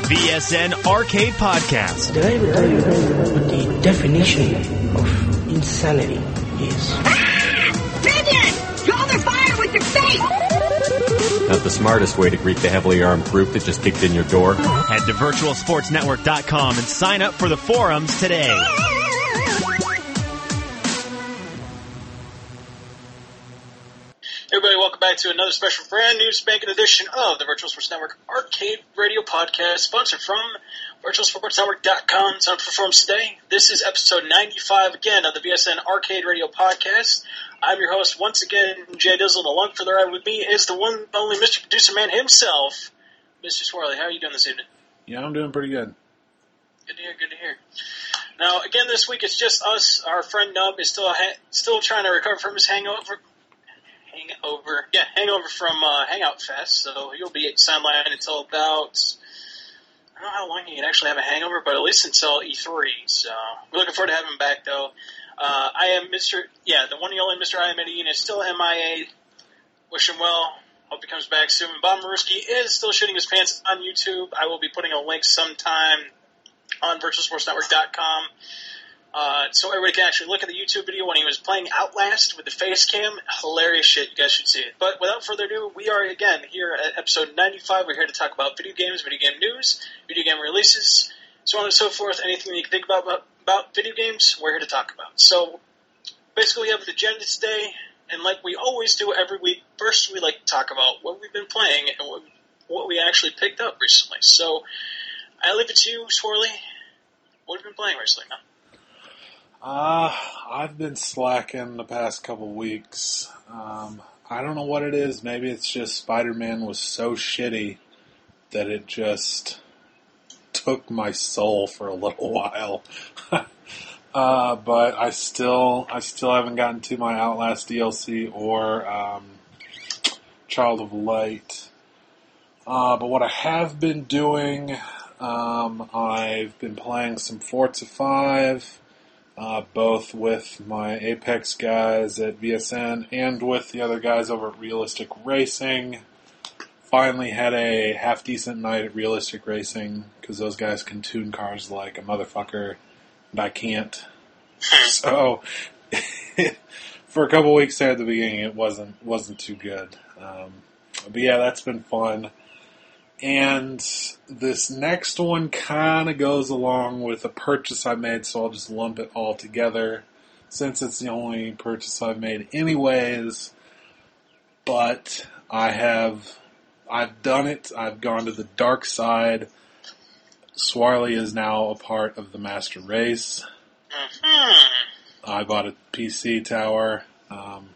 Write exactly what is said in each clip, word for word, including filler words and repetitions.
V S N Arcade Podcast. Did I ever tell you what the definition of insanity is? Ah! Fabian! You're under fire with your face! Not the smartest way to greet the heavily armed group that just kicked in your door. Head to virtual sports network dot com and sign up for the forums today. Everybody, welcome back to another special brand new spanking edition of the Virtual Sports Network Arcade Radio Podcast, sponsored from virtual sports network dot com. It's on Performance today. This is episode ninety-five again of the V S N Arcade Radio Podcast. I'm your host once again, Jay Dizzle, and along for the ride with me is the one and only Mister Producer Man himself, Mister Swarley. How are you doing this evening? Yeah, I'm doing pretty good. Good to hear, good to hear. Now, again, this week it's just us. Our friend Nub is still ha- still trying to recover from his hangover. Hangover, yeah, hangover from uh, Hangout Fest, so he'll be at Sideline until about, I don't know how long he can actually have a hangover, but at least until E three, so we're looking forward to having him back, though. Uh, I am Mister, yeah, the one and only Mister I am Eddie, is still M I A. Wish him well. Hope he comes back soon. Bob Maruski is still shitting his pants on YouTube. I will be putting a link sometime on virtual sports network dot com. Uh, so everybody can actually look at the YouTube video when he was playing Outlast with the face cam. Hilarious shit. You guys should see it. But without further ado, we are again here at episode ninety-five. We're here to talk about video games, video game news, video game releases, so on and so forth. Anything you can think about, about about video games, we're here to talk about. So basically we have an agenda today, and like we always do every week, first we like to talk about what we've been playing and what, what we actually picked up recently. So I leave it to you, Swirly. What have you been playing recently, man? Uh, I've been slacking the past couple weeks. Um, I don't know what it is. Maybe it's just Spider-Man was so shitty that it just took my soul for a little while. uh, but I still, I still haven't gotten to my Outlast D L C or um, Child of Light. Uh, but what I have been doing, um, I've been playing some Forza five. Uh, both with my Apex guys at V S N and with the other guys over at Realistic Racing. Finally had a half-decent night at Realistic Racing, because those guys can tune cars like a motherfucker, and I can't. So, for a couple weeks there at the beginning, it wasn't wasn't too good. Um, but yeah, that's been fun. And this next one kind of goes along with a purchase I made, so I'll just lump it all together, since it's the only purchase I've made anyways. But I have, I've done it. I've gone to the dark side. Swarley is now a part of the Master Race. Mm-hmm. I bought a P C tower. Um,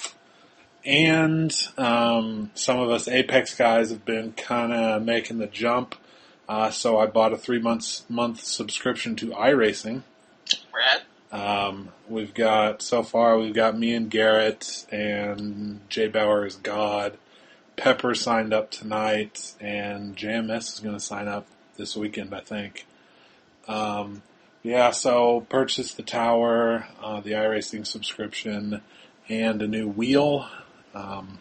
And um, some of us Apex guys have been kind of making the jump. Uh, so I bought a three months month subscription to iRacing. Rad. Um, we've got, so far, we've got me and Garrett and Jay Bauer is God. Pepper signed up tonight, and J M S is going to sign up this weekend, I think. Um, yeah, so purchased the tower, uh, the iRacing subscription, and a new wheel. Um,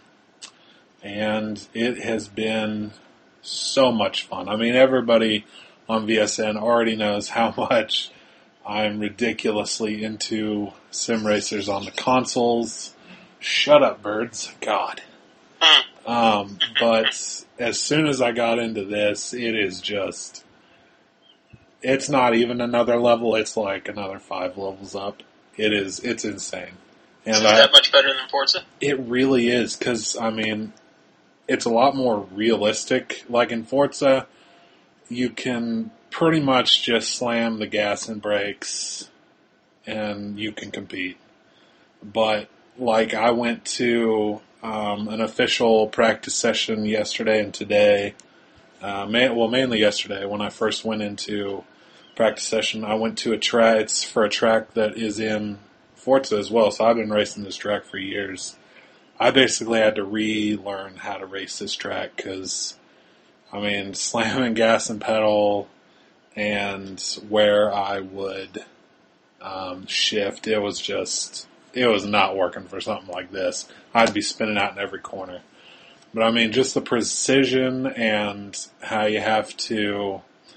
and it has been so much fun. I mean, everybody on V S N already knows how much I'm ridiculously into sim racers on the consoles. Shut up, birds. God. Um, but as soon as I got into this, it is just, it's not even another level. It's like another five levels up. It is, it's insane. And is it that much better than Forza? It really is, because, I mean, it's a lot more realistic. Like in Forza, you can pretty much just slam the gas and brakes, and you can compete. But, like, I went to um, an official practice session yesterday and today. Uh, ma- well, mainly yesterday when I first went into practice session. I went to a track, it's for a track that is in Forza as well, so I've been racing this track for years. I basically had to relearn how to race this track because, I mean, slamming gas and pedal and where I would um, shift, it was just, it was not working for something like this. I'd be spinning out in every corner. But I mean, just the precision and how you have to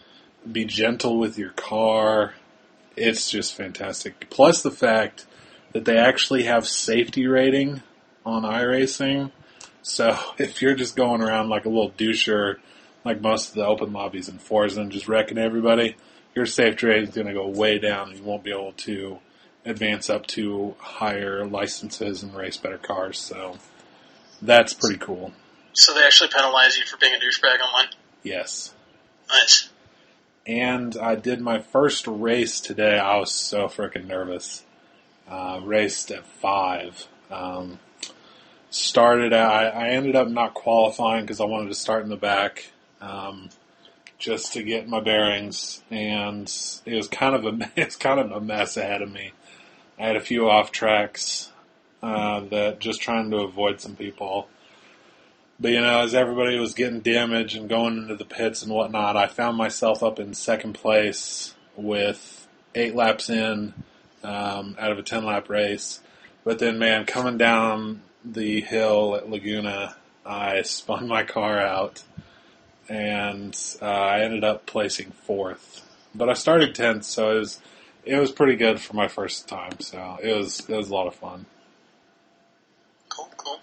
be gentle with your car. It's just fantastic. Plus the fact that they actually have safety rating on iRacing. So if you're just going around like a little doucher, like most of the open lobbies in Forza and just wrecking everybody, your safety rating is going to go way down and you won't be able to advance up to higher licenses and race better cars. So that's pretty cool. So they actually penalize you for being a douchebag online? Yes. Nice. And I did my first race today. I was so freaking nervous. Uh, raced at five. Um, started out, I, I ended up not qualifying because I wanted to start in the back, um, just to get my bearings. And it was kind of a, it's kind of a mess ahead of me. I had a few off tracks, uh, that just trying to avoid some people. But, you know, as everybody was getting damaged and going into the pits and whatnot, I found myself up in second place with eight laps in, um, out of a ten-lap race. But then, man, coming down the hill at Laguna, I spun my car out, and uh, I ended up placing fourth. But I started tenth, so it was it was pretty good for my first time. So it was it was a lot of fun. Cool, cool.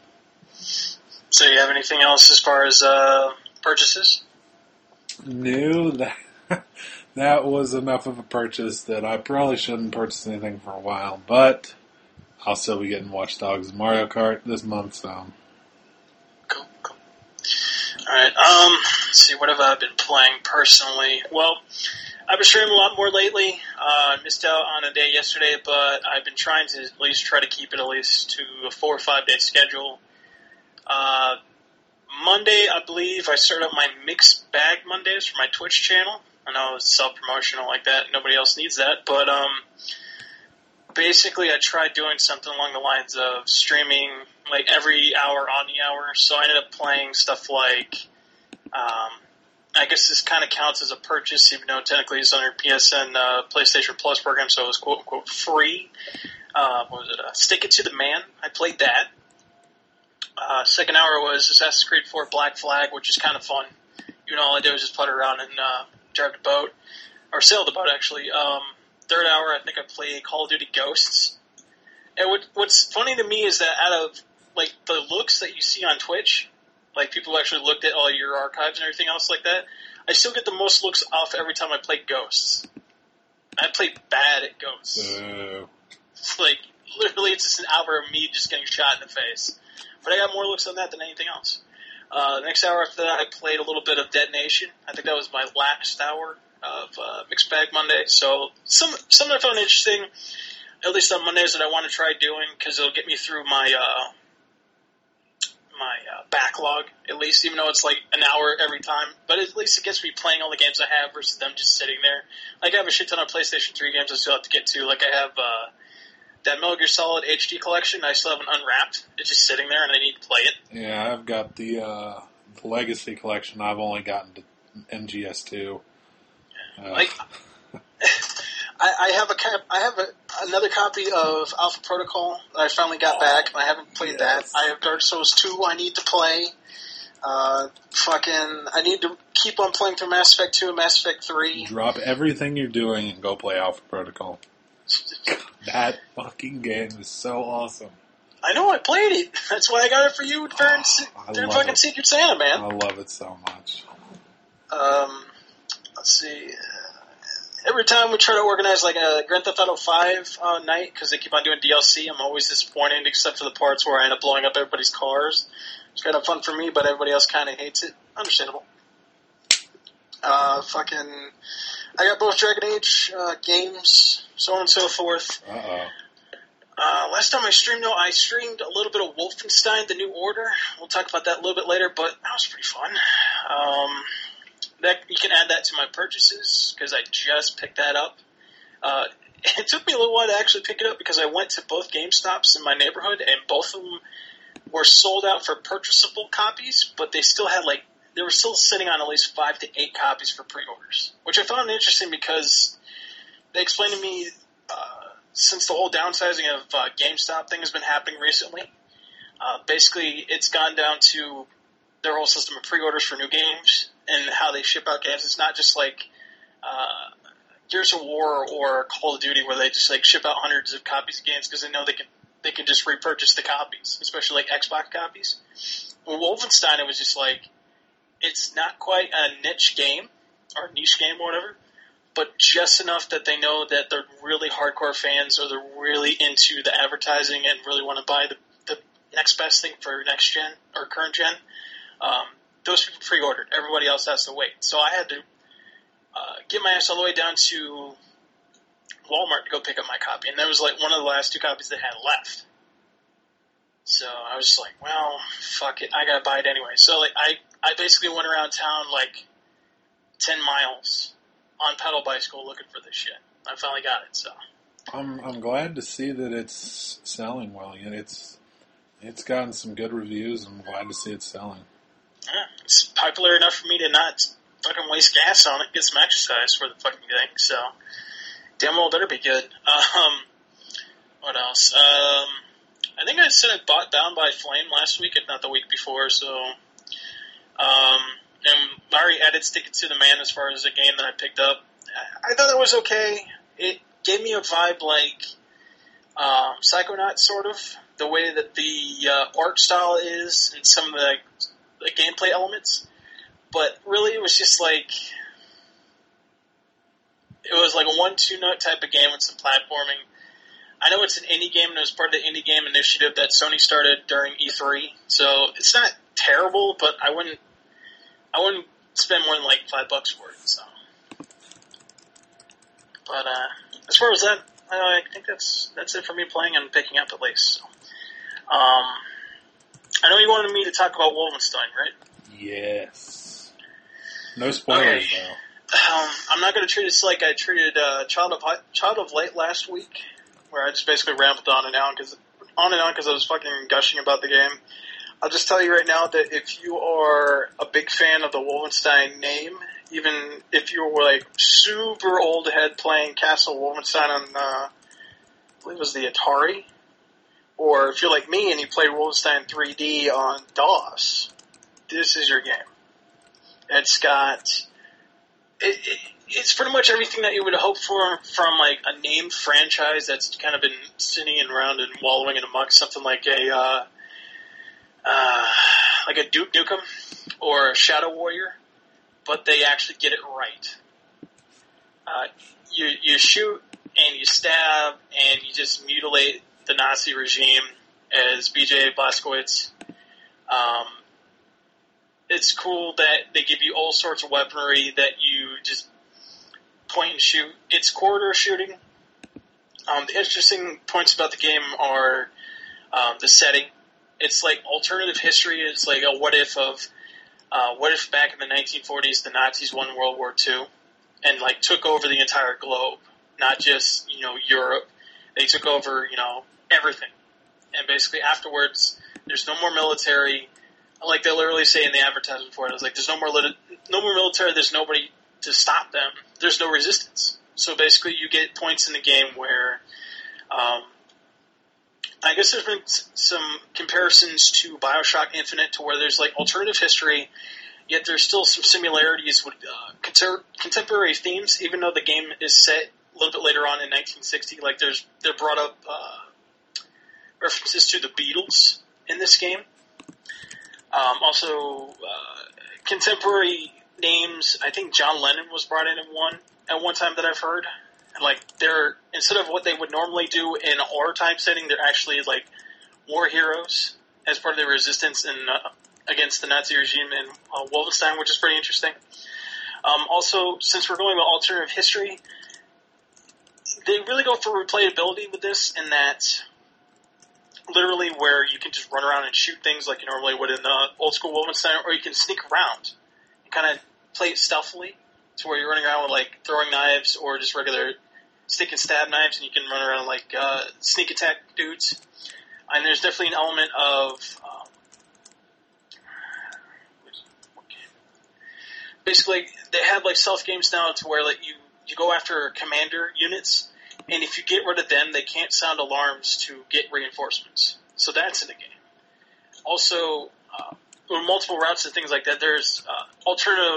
So you have anything else as far as uh, purchases? No, that, that was enough of a purchase that I probably shouldn't purchase anything for a while, but I'll still be getting Watch Dogs and Mario Kart this month, so. Cool, cool. Alright, um, let's see, what have I been playing personally? Well, I've been streaming a lot more lately. I uh, missed out on a day yesterday, but I've been trying to at least try to keep it at least to a four or five day schedule. Uh, Monday, I believe, I started up my Mixed Bag Mondays for my Twitch channel. I know it's self-promotional like that. Nobody else needs that. But um, basically, I tried doing something along the lines of streaming like every hour on the hour. So I ended up playing stuff like, um, I guess this kind of counts as a purchase, even though technically it's under P S N uh, PlayStation Plus program, so it was quote-unquote free. Uh, what was it? Uh, Stick It to the Man. I played that. Uh, second hour was Assassin's Creed four Black Flag, which is kind of fun. You know, all I did was just putt around and uh, drive the boat, or sail the boat, actually. Um, third hour, I think I played Call of Duty Ghosts. And what, what's funny to me is that out of, like, the looks that you see on Twitch, like, people who actually looked at all your archives and everything else like that, I still get the most looks off every time I play Ghosts. I played bad at Ghosts. Uh. It's like, literally, it's just an hour of me just getting shot in the face. But I got more looks on that than anything else. Uh, the next hour after that, I played a little bit of Dead Nation. I think that was my last hour of uh, Mixed Bag Monday. So some something I found interesting, at least on Mondays, that I want to try doing because it'll get me through my uh, my uh, backlog, at least, even though it's like an hour every time. But at least it gets me playing all the games I have versus them just sitting there. Like I have a shit ton of PlayStation three games I still have to get to. Like I have... Uh, That Metal Gear Solid H D collection, I still haven't unwrapped. It's just sitting there, and I need to play it. Yeah, I've got the, uh, the Legacy collection. I've only gotten to M G S two. Uh. Like, I, I have a cap, I have a, another copy of Alpha Protocol that I finally got back, and I haven't played yes. that. I have Dark Souls two I need to play. Uh, fucking, I need to keep on playing through Mass Effect two and Mass Effect three. Drop everything you're doing and go play Alpha Protocol. That fucking game is so awesome. I know, I played it. That's why I got it for you during, oh, during fucking it. Secret Santa, man. I love it so much. Um, let's see. Every time we try to organize like a Grand Theft Auto five uh, night, because they keep on doing D L C, I'm always disappointed, except for the parts where I end up blowing up everybody's cars. It's kind of fun for me, but everybody else kind of hates it. Understandable. Uh, fucking... I got both Dragon Age uh, games, so on and so forth. Uh-oh. Uh, last time I streamed, though, I streamed a little bit of Wolfenstein: The New Order. We'll talk about that a little bit later, but that was pretty fun. Um, that you can add that to my purchases, because I just picked that up. Uh, it took me a little while to actually pick it up, because I went to both GameStops in my neighborhood, and both of them were sold out for purchasable copies, but they still had, like, they were still sitting on at least five to eight copies for pre-orders, which I found interesting because they explained to me uh, since the whole downsizing of uh, GameStop thing has been happening recently, uh, basically it's gone down to their whole system of pre-orders for new games and how they ship out games. It's not just like uh, Gears of War or Call of Duty, where they just like ship out hundreds of copies of games because they know they can they can just repurchase the copies, especially like Xbox copies. With Wolfenstein, it was just like it's not quite a niche game or niche game or whatever, but just enough that they know that they're really hardcore fans or they're really into the advertising and really want to buy the, the next best thing for next gen or current gen. Um, those people pre-ordered. Everybody else has to wait. So I had to uh, get my ass all the way down to Walmart to go pick up my copy, and that was like one of the last two copies they had left. So I was just like, well, fuck it, I gotta buy it anyway. So like I, I basically went around town like ten miles on pedal bicycle looking for this shit. I finally got it. So I'm I'm glad to see that it's selling well. It's it's gotten some good reviews. I'm glad to see it selling. Yeah, it's popular enough for me to not fucking waste gas on it, get some exercise for the fucking thing. So damn well better be good. Um, what else? Um, I think I said I bought Bound by Flame last week, if not the week before. So, um, and I already added Stick It to the Man as far as a game that I picked up. I thought it was okay. It gave me a vibe like um, Psychonauts, sort of the way that the uh, art style is and some of the, the gameplay elements. But really, it was just like it was like a one-two note type of game with some platforming. I know it's an indie game, and it was part of the indie game initiative that Sony started during E three. So it's not terrible, but I wouldn't, I wouldn't spend more than like five bucks for it. So, but uh, as far as that, uh, I think that's that's it for me playing and picking up at least. So, um, I know you wanted me to talk about Wolfenstein, right? Yes. No spoilers, okay. though. Um, I'm not going to treat it like I treated uh, Child of Child of Light last week, where I just basically rambled on and on because on and on because I was fucking gushing about the game. I'll just tell you right now that if you are a big fan of the Wolfenstein name, even if you were like super old head playing Castle Wolfenstein on, uh, I believe it was the Atari, or if you're like me and you played Wolfenstein three D on DOS, this is your game. It's got it, it, it's pretty much everything that you would hope for from like a named franchise that's kind of been sitting around and wallowing in a muck, something like a uh, uh, like a Duke Nukem or a Shadow Warrior, but they actually get it right. Uh, you you shoot and you stab and you just mutilate the Nazi regime as B J Blazkowicz. Um, it's cool that they give you all sorts of weaponry that you just point and shoot. It's corridor shooting. Um, the interesting points about the game are um, the setting. It's like alternative history. It's like a what if of uh, what if back in the nineteen forties the Nazis won World War Two and like took over the entire globe, not just you know Europe. They took over you know everything, and basically afterwards there's no more military. Like they literally say in the advertisement for it, it was like there's no more lit- no more military. There's nobody to stop them. There's no resistance. So basically, you get points in the game where, um, I guess there's been some comparisons to BioShock Infinite, to where there's like alternative history, yet there's still some similarities with uh, contem- contemporary themes. Even though the game is set a little bit later on in nineteen sixty, like there's they're brought up uh, references to the Beatles in this game. Um, also, uh, contemporary names. I think John Lennon was brought in in one at one time that I've heard. And like they're instead of what they would normally do in a war time setting, they're actually like war heroes as part of the resistance in, uh, against the Nazi regime in uh, Wolfenstein, which is pretty interesting. Um, also, since we're going with alternative history, they really go for replayability with this, in that literally where you can just run around and shoot things like you normally would in the old school Wolfenstein, or you can sneak around and kind of play it stealthily to where you're running around with like throwing knives or just regular stick and stab knives, and you can run around and like uh, sneak attack dudes. And there's definitely an element of um, basically they have like stealth games now to where like you you go after commander units. And if you get rid of them, they can't sound alarms to get reinforcements. So that's in the game. Also, uh, with multiple routes and things like that, there's uh, alternative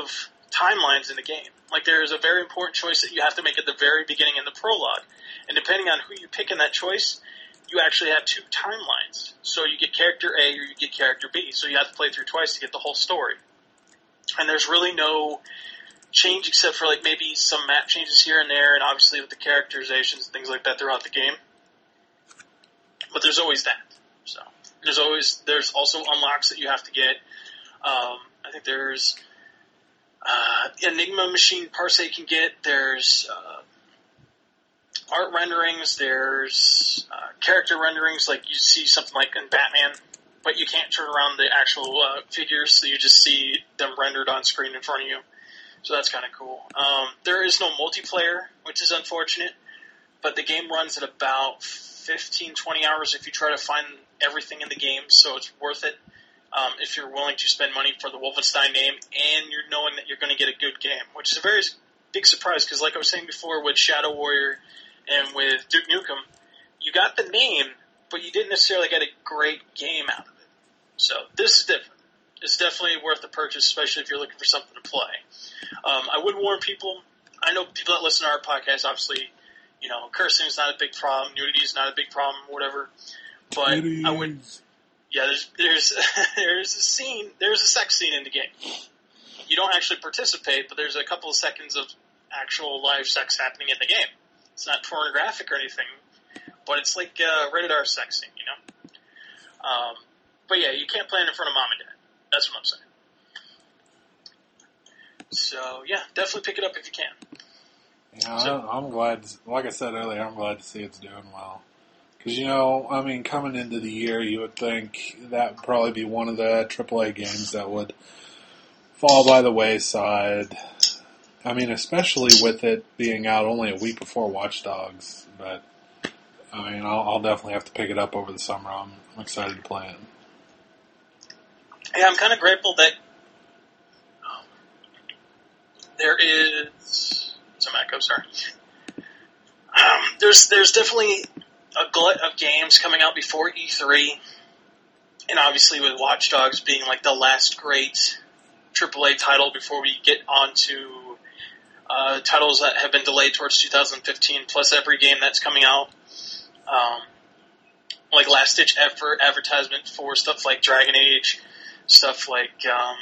timelines in the game. Like, there is a very important choice that you have to make at the very beginning in the prologue. And depending on who you pick in that choice, you actually have two timelines. So you get character A or you get character B. So you have to play through twice to get the whole story. And there's really no change except for, like, maybe some map changes here and there, and obviously with the characterizations and things like that throughout the game. But there's always that. So there's always there's also unlocks that you have to get. Um, I think there's uh, Enigma machine parts that you can get. There's uh, art renderings. There's uh, character renderings, like you see something like in Batman, but you can't turn around the actual uh, figures, so you just see them rendered on screen in front of you. So that's kind of cool. Um, there is no multiplayer, which is unfortunate, but the game runs at about fifteen, twenty hours if you try to find everything in the game, so it's worth it um, if you're willing to spend money for the Wolfenstein name and you're knowing that you're going to get a good game, which is a very big surprise because, like I was saying before with Shadow Warrior and with Duke Nukem, you got the name, but you didn't necessarily get a great game out of it. So this is different. It's definitely worth the purchase, especially if you're looking for something to play. Um, I would warn people, I know people that listen to our podcast, obviously, you know, cursing is not a big problem, nudity is not a big problem, whatever. But Titties. I would, yeah, there's there's there's a scene, there's a sex scene in the game. You don't actually participate, but there's a couple of seconds of actual live sex happening in the game. It's not pornographic or anything, but it's like a rated R sex scene, you know. Um, but yeah, you can't play it in front of mom and dad. That's what I'm saying. So yeah, definitely pick it up if you can. Yeah, so, I'm glad. Like I said earlier, I'm glad to see it's doing well. Because, you know, I mean, coming into the year, you would think that would probably be one of the triple A games that would fall by the wayside. I mean, especially with it being out only a week before Watch Dogs. But, I mean, I'll, I'll definitely have to pick it up over the summer. I'm, I'm excited to play it. Yeah, I'm kind of grateful that um, there is some echo, sorry. Um, there's there's definitely a glut of games coming out before E three, and obviously with Watch Dogs being like the last great triple A title before we get on to uh, titles that have been delayed towards two thousand fifteen, plus every game that's coming out. Um, like last-ditch effort advertisement for stuff like Dragon Age, stuff like, um,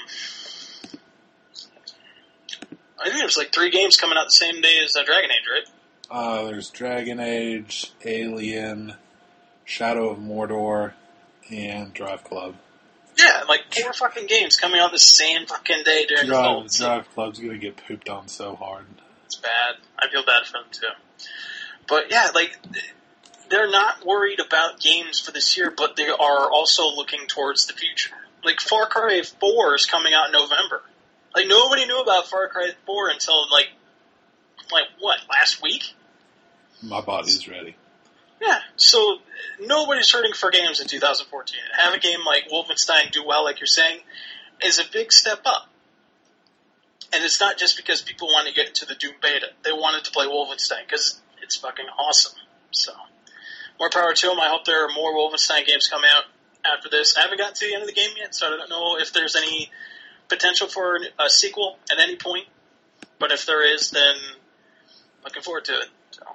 I think there's like three games coming out the same day as uh, Dragon Age, right? Uh, there's Dragon Age, Alien, Shadow of Mordor, and Drive Club. Yeah, like four fucking games coming out the same fucking day during Drive, the whole Drive Club's gonna get pooped on so hard. It's bad. I feel bad for them too. But yeah, like, they're not worried about games for this year, but they are also looking towards the future. Like, Far Cry four is coming out in November. Like, nobody knew about Far Cry four until, like, like what, last week? My body's ready. Yeah, so nobody's hurting for games in two thousand fourteen. Have a game like Wolfenstein do well, like you're saying, is a big step up. And it's not just because people want to get into the Doom beta. They wanted to play Wolfenstein because it's fucking awesome. So, more power to them. I hope there are more Wolfenstein games coming out after this. I haven't gotten to the end of the game yet, so I don't know if there's any potential for a sequel at any point. But if there is, then looking forward to it. So.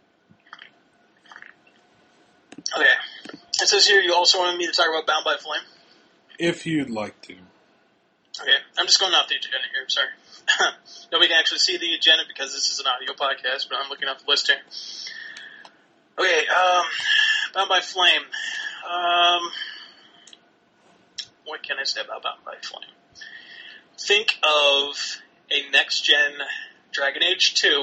Okay. It says here you also wanted me to talk about Bound by Flame. If you'd like to. Okay. I'm just going off the agenda here. Sorry. Nobody can actually see the agenda because this is an audio podcast, but I'm looking off the list here. Okay. Um, Bound by Flame. Um, what can I say about Bound by Flame? Think of a next-gen Dragon Age two,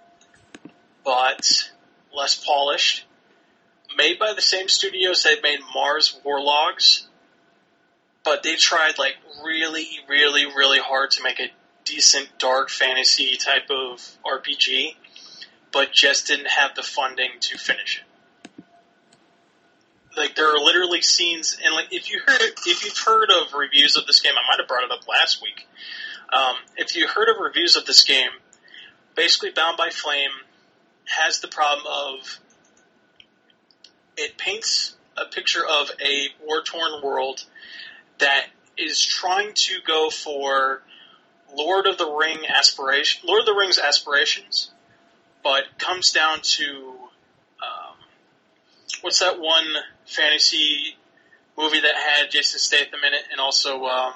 but less polished, made by the same studios that made Mars Warlogs, but they tried like really, really, really hard to make a decent dark fantasy type of R P G, but just didn't have the funding to finish it. Like, there are literally scenes, and like if you heard, if you've heard of reviews of this game, I might have brought it up last week. Um, if you heard of reviews of this game, basically Bound by Flame has the problem of it paints a picture of a war-torn world that is trying to go for Lord of the Ring aspiration, Lord of the Rings aspirations, but comes down to um, what's that one fantasy movie that had Jason Statham in it, and also um,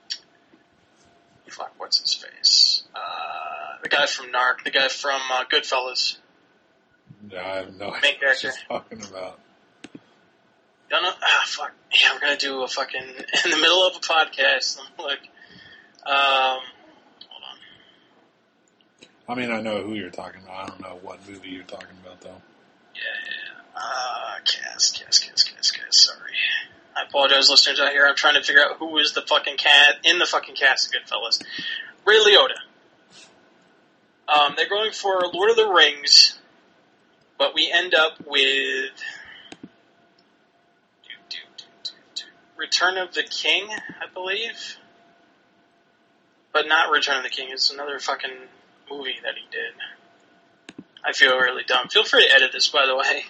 fuck, what's his face? Uh, the guy from Narc, the guy from uh, Goodfellas. Yeah, I have no Main idea what character. she's talking about. Don't know. Ah, fuck. Yeah, we're gonna do a fucking in the middle of a podcast. I'm like, um, hold on. I mean, I know who you're talking about. I don't know what movie you're talking about, though. Yeah, yeah. Uh, cast, cast, cast, cast, cast. Sorry. I apologize, listeners out here. I'm trying to figure out who was the fucking cat in the fucking cast of Goodfellas. Ray Liotta. Um, they're going for Lord of the Rings, but we end up with Return of the King, I believe. But not Return of the King. It's another fucking movie that he did. I feel really dumb. Feel free to edit this, by the way.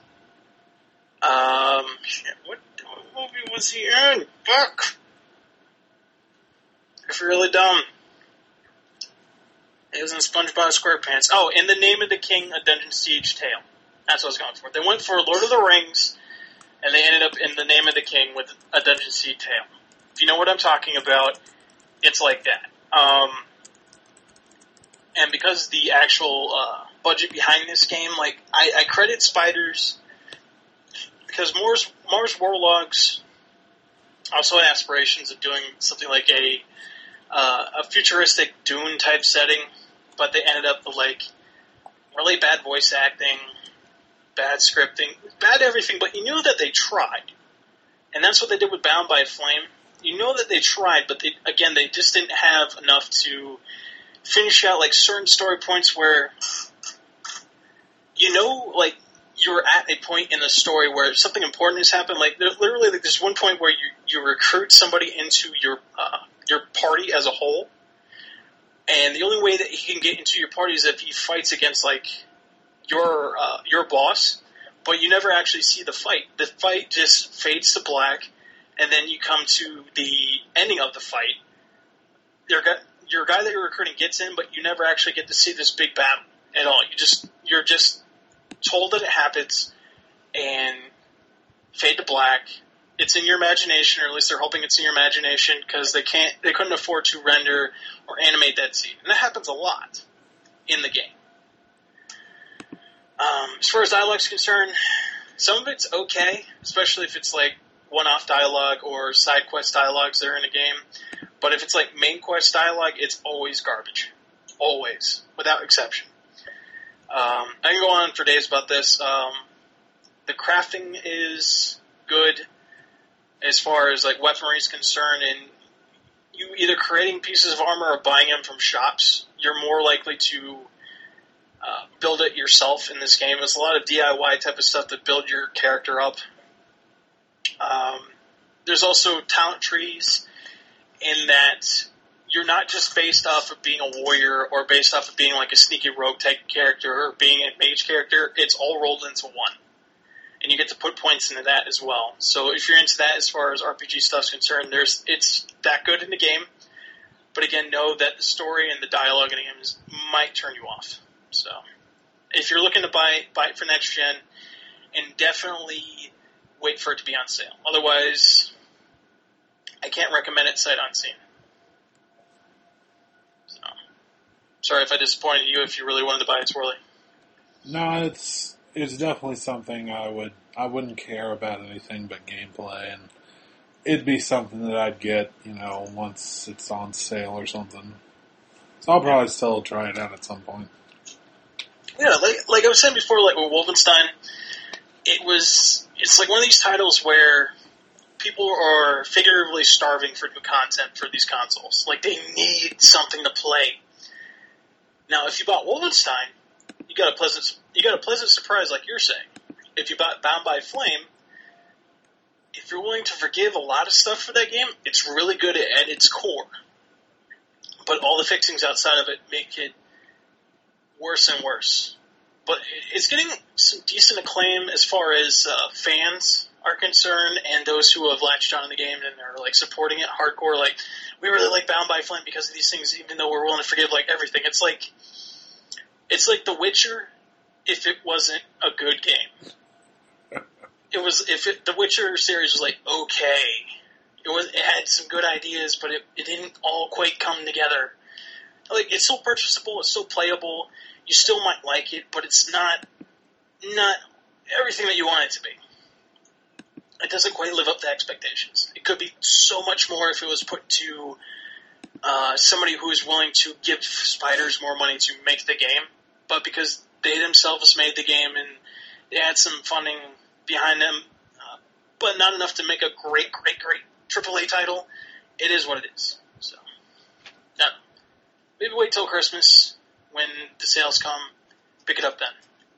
Um, shit, what, what movie was he in? Fuck! I feel really dumb. He was in SpongeBob SquarePants. Oh, In the Name of the King, A Dungeon Siege Tale. That's what I was going for. They went for Lord of the Rings, and they ended up in The Name of the King with A Dungeon Siege Tale. If you know what I'm talking about, it's like that. Um, and because the actual uh, budget behind this game, like, I, I credit Spiders, because Mars, Mars Warlogs also had aspirations of doing something like a uh, a futuristic Dune type setting, but they ended up with, like, really bad voice acting, bad scripting, bad everything, but you knew that they tried. And that's what they did with Bound by Flame. You know that they tried, but they, again, they just didn't have enough to finish out, like, certain story points where, you know, like, you're at a point in the story where something important has happened. Like, literally, like, there's one point where you, you recruit somebody into your uh, your party as a whole, and the only way that he can get into your party is if he fights against, like, your uh, your boss, but you never actually see the fight. The fight just fades to black, and then you come to the ending of the fight. Your guy, your guy that you're recruiting gets in, but you never actually get to see this big battle at all. You just you're just told that it happens, and fade to black. It's in your imagination, or at least they're hoping it's in your imagination, because they can't, they couldn't afford to render or animate that scene, and that happens a lot in the game. Um, as far as dialogue's concerned, some of it's okay, especially if it's like one-off dialogue or side quest dialogues that are in a game. But if it's like main quest dialogue, it's always garbage, always, without exception. Um, I can go on for days about this. Um, the crafting is good as far as like weaponry is concerned, and you either creating pieces of armor or buying them from shops, you're more likely to uh, build it yourself in this game. There's a lot of D I Y type of stuff to build your character up. Um, there's also talent trees in that you're not just based off of being a warrior or based off of being like a sneaky rogue type character or being a mage character. It's all rolled into one. And you get to put points into that as well. So if you're into that as far as R P G stuff's concerned, there's it's that good in the game. But again, know that the story and the dialogue in the game is, might turn you off. So if you're looking to buy, buy it for next gen, and definitely wait for it to be on sale. Otherwise, I can't recommend it sight unseen. So, sorry if I disappointed you if you really wanted to buy it, Swirly. No, it's it's definitely something I would I wouldn't care about anything but gameplay, and it'd be something that I'd get, you know, once it's on sale or something. So I'll probably still try it out at some point. Yeah, like like I was saying before, like with Wolfenstein, it was it's like one of these titles where people are figuratively starving for new content for these consoles. Like, they need something to play. Now, if you bought Wolfenstein, you got a pleasant you got a pleasant surprise, like you're saying. If you bought Bound by Flame, if you're willing to forgive a lot of stuff for that game, it's really good at its core. But all the fixings outside of it make it worse and worse. But it's getting some decent acclaim as far as uh, fans are concerned, and those who have latched on to the game and are like supporting it hardcore, like we really like Bound by Flame because of these things, even though we're willing to forgive like everything. It's like it's like The Witcher if it wasn't a good game. It was if it, the Witcher series was like okay, it was it had some good ideas, but it, it didn't all quite come together. Like it's still purchasable, it's still playable. You still might like it, but it's not not everything that you want it to be. It doesn't quite live up to expectations. It could be so much more if it was put to uh, somebody who is willing to give spiders more money to make the game. But because they themselves made the game and they had some funding behind them, uh, but not enough to make a great, great, great triple A title, it is what it is. So, yeah. Maybe wait till Christmas when the sales come, pick it up then.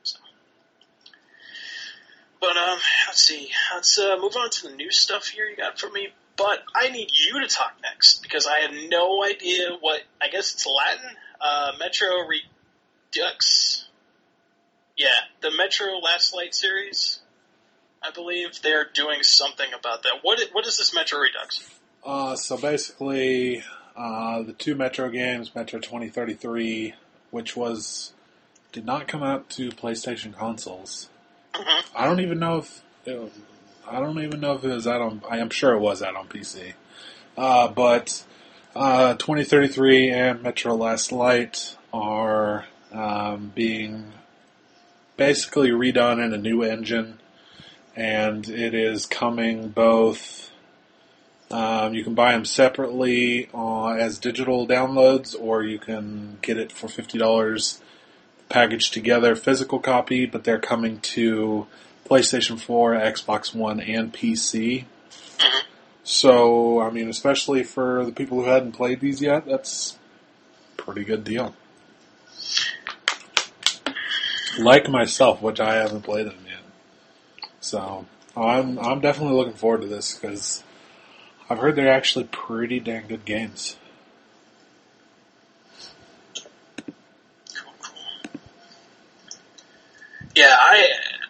But, um, let's see, let's uh, move on to the new stuff here you got for me. But I need you to talk next, because I have no idea what, I guess it's Latin, uh, Metro Redux. Yeah, the Metro Last Light series, I believe they're doing something about that. What is, what is this Metro Redux? Uh, so basically, uh, the two Metro games, Metro twenty thirty-three, which was, did not come out to PlayStation consoles. Mm-hmm. I don't even know if it was, I don't even know if it was out on. I am sure it was out on P C. Uh, but uh, twenty thirty-three and Metro Last Light are um, being basically redone in a new engine, and it is coming both. Um, you can buy them separately uh, as digital downloads, or you can get it for fifty dollars. Packaged together, physical copy, but they're coming to PlayStation four, Xbox One, and P C. Mm-hmm. So, I mean, especially for the people who hadn't played these yet, that's a pretty good deal. Like myself, which I haven't played them yet. So, I'm I'm definitely looking forward to this, because I've heard they're actually pretty dang good games. Yeah, I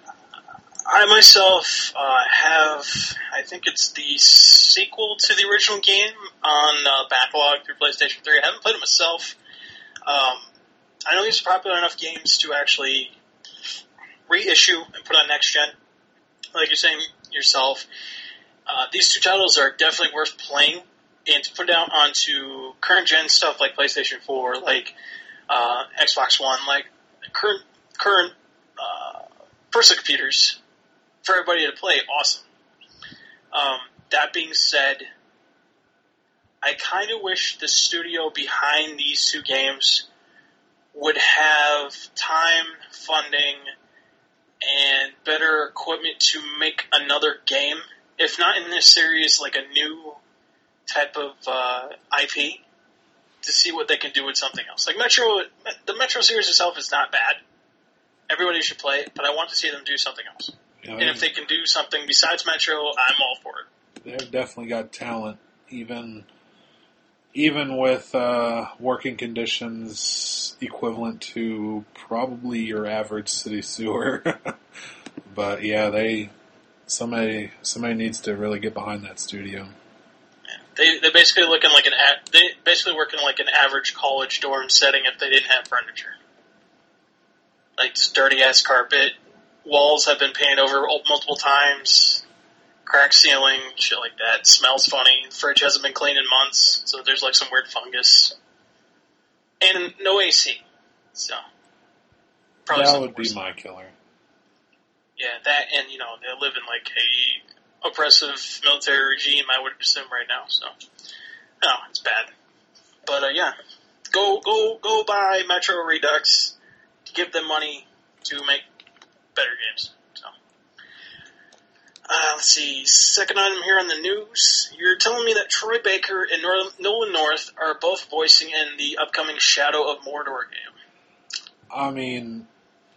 I myself uh, have, I think it's the sequel to the original game on uh, backlog through PlayStation three. I haven't played it myself. Um, I know these are popular enough games to actually reissue and put on next gen. Like you're saying yourself, uh, these two titles are definitely worth playing, and to put out onto current gen stuff like PlayStation four, like uh, Xbox One, like current current Uh, personal computers for everybody to play, awesome. Um, that being said, I kind of wish the studio behind these two games would have time, funding, and better equipment to make another game. If not in this series, like a new type of uh, I P, to see what they can do with something else. Like Metro, the Metro series itself is not bad. Everybody should play it, but I want to see them do something else. Yeah, and if they can do something besides Metro, I'm all for it. They've definitely got talent, even even with uh, working conditions equivalent to probably your average city sewer. But yeah, they somebody somebody needs to really get behind that studio. Yeah. They they basically looking like an they basically working like an average college dorm setting if they didn't have furniture. Like this dirty ass carpet, walls have been painted over multiple times, cracked ceiling, shit like that. Smells funny. The fridge hasn't been cleaned in months, so there's like some weird fungus. And no A C, so probably that would be my killer. Yeah, that, and you know they live in like a oppressive military regime, I would assume right now. So no, it's bad. But uh, yeah, go go go buy Metro Redux. Give them money to make better games. So, uh, let's see. Second item here on the news. You're telling me that Troy Baker and Nor- Nolan North are both voicing in the upcoming Shadow of Mordor game. I mean,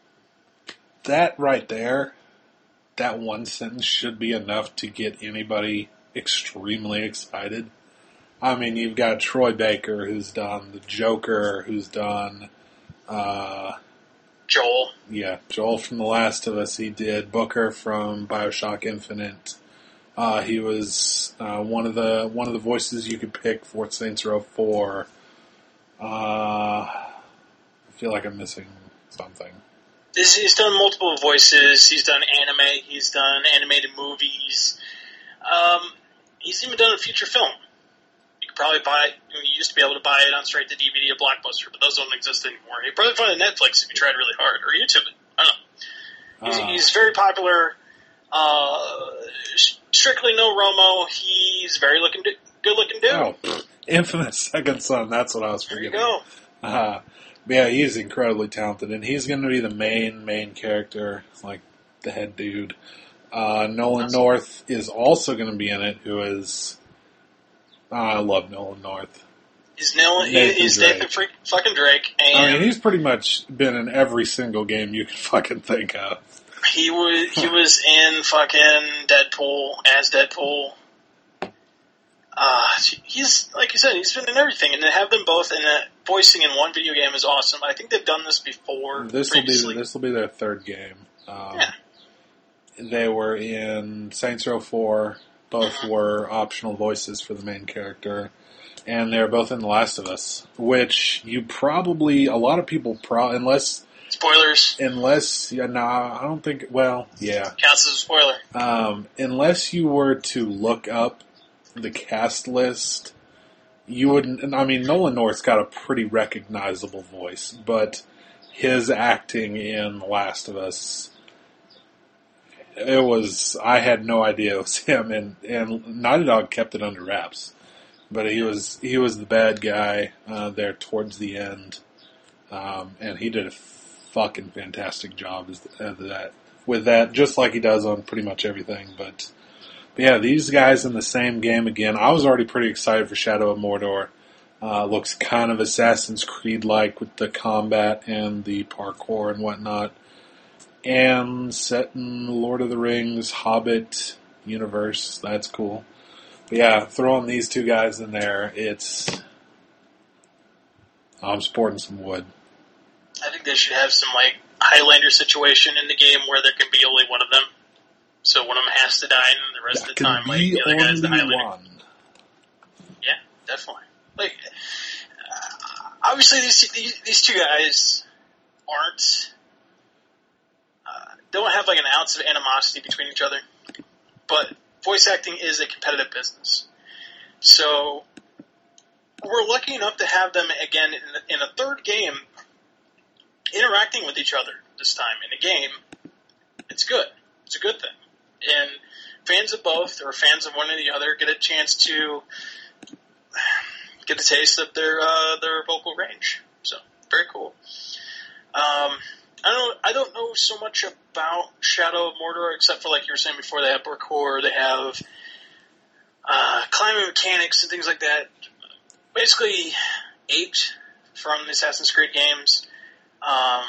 that right there, that one sentence should be enough to get anybody extremely excited. I mean, you've got Troy Baker, who's done the Joker, who's done... Uh, Joel. Yeah, Joel from The Last of Us. He did Booker from BioShock Infinite. Uh, he was uh, one of the one of the voices you could pick for Saints Row four. Uh, I feel like I'm missing something. He's, he's done multiple voices. He's done anime. He's done animated movies. Um, he's even done a feature film. You could probably buy it. I mean, you used to be able to buy it on straight to D V D or Blockbuster, but those don't exist anymore. You probably find it on Netflix if you tried really hard, or YouTube it. I don't know. He's, uh, he's very popular. Uh, strictly no Romo. He's very looking, good looking dude. Oh, Infinite Second Son. That's what I was forgetting. There you go. Uh, yeah, he's incredibly talented, and he's going to be the main main character, like the head dude. Uh, Nolan awesome. North is also going to be in it. Who is? Uh, I love Nolan North. He's Nolan. He's Nathan freak, fucking Drake. And I mean, he's pretty much been in every single game you can fucking think of. He was he was in fucking Deadpool as Deadpool. Uh, he's like you said, he's been in everything, and to have them both in a voicing in one video game is awesome. I think they've done this before. This will be this will be their third game. Um, yeah. They were in Saints Row four. Both mm-hmm. were optional voices for the main character, and they're both in The Last of Us, which you probably a lot of people pro unless. Spoilers. Unless, yeah, nah, I don't think, well, yeah. Counts as a spoiler. Um, unless you were to look up the cast list, you wouldn't, I mean, Nolan North's got a pretty recognizable voice, but his acting in The Last of Us, it was, I had no idea it was him, and, and Naughty Dog kept it under wraps. But he was, he was the bad guy, uh, there towards the end, um, and he did a fucking fantastic job as that with that, just like he does on pretty much everything. But, but yeah, these guys in the same game again. I was already pretty excited for Shadow of Mordor. Uh, looks kind of Assassin's Creed-like with the combat and the parkour and whatnot. And set in Lord of the Rings, Hobbit universe. That's cool. But yeah, throwing these two guys in there, it's... I'm sporting some wood. I think they should have some, like, Highlander situation in the game where there can be only one of them. So one of them has to die, and the rest that of the time, like, the other guy's the Highlander. One. Yeah, definitely. Like, uh, obviously these, these these two guys aren't, uh, don't have, like, an ounce of animosity between each other. But voice acting is a competitive business. So we're lucky enough to have them, again, in, in a third game, interacting with each other this time in a game. It's good. It's a good thing. And fans of both, or fans of one or the other, get a chance to get a taste of their uh, their vocal range. So, very cool. Um, I don't I don't know so much about Shadow of Mordor, except for, like you were saying before, they have parkour, they have uh, climbing mechanics and things like that. Basically, aped from the Assassin's Creed games. Um,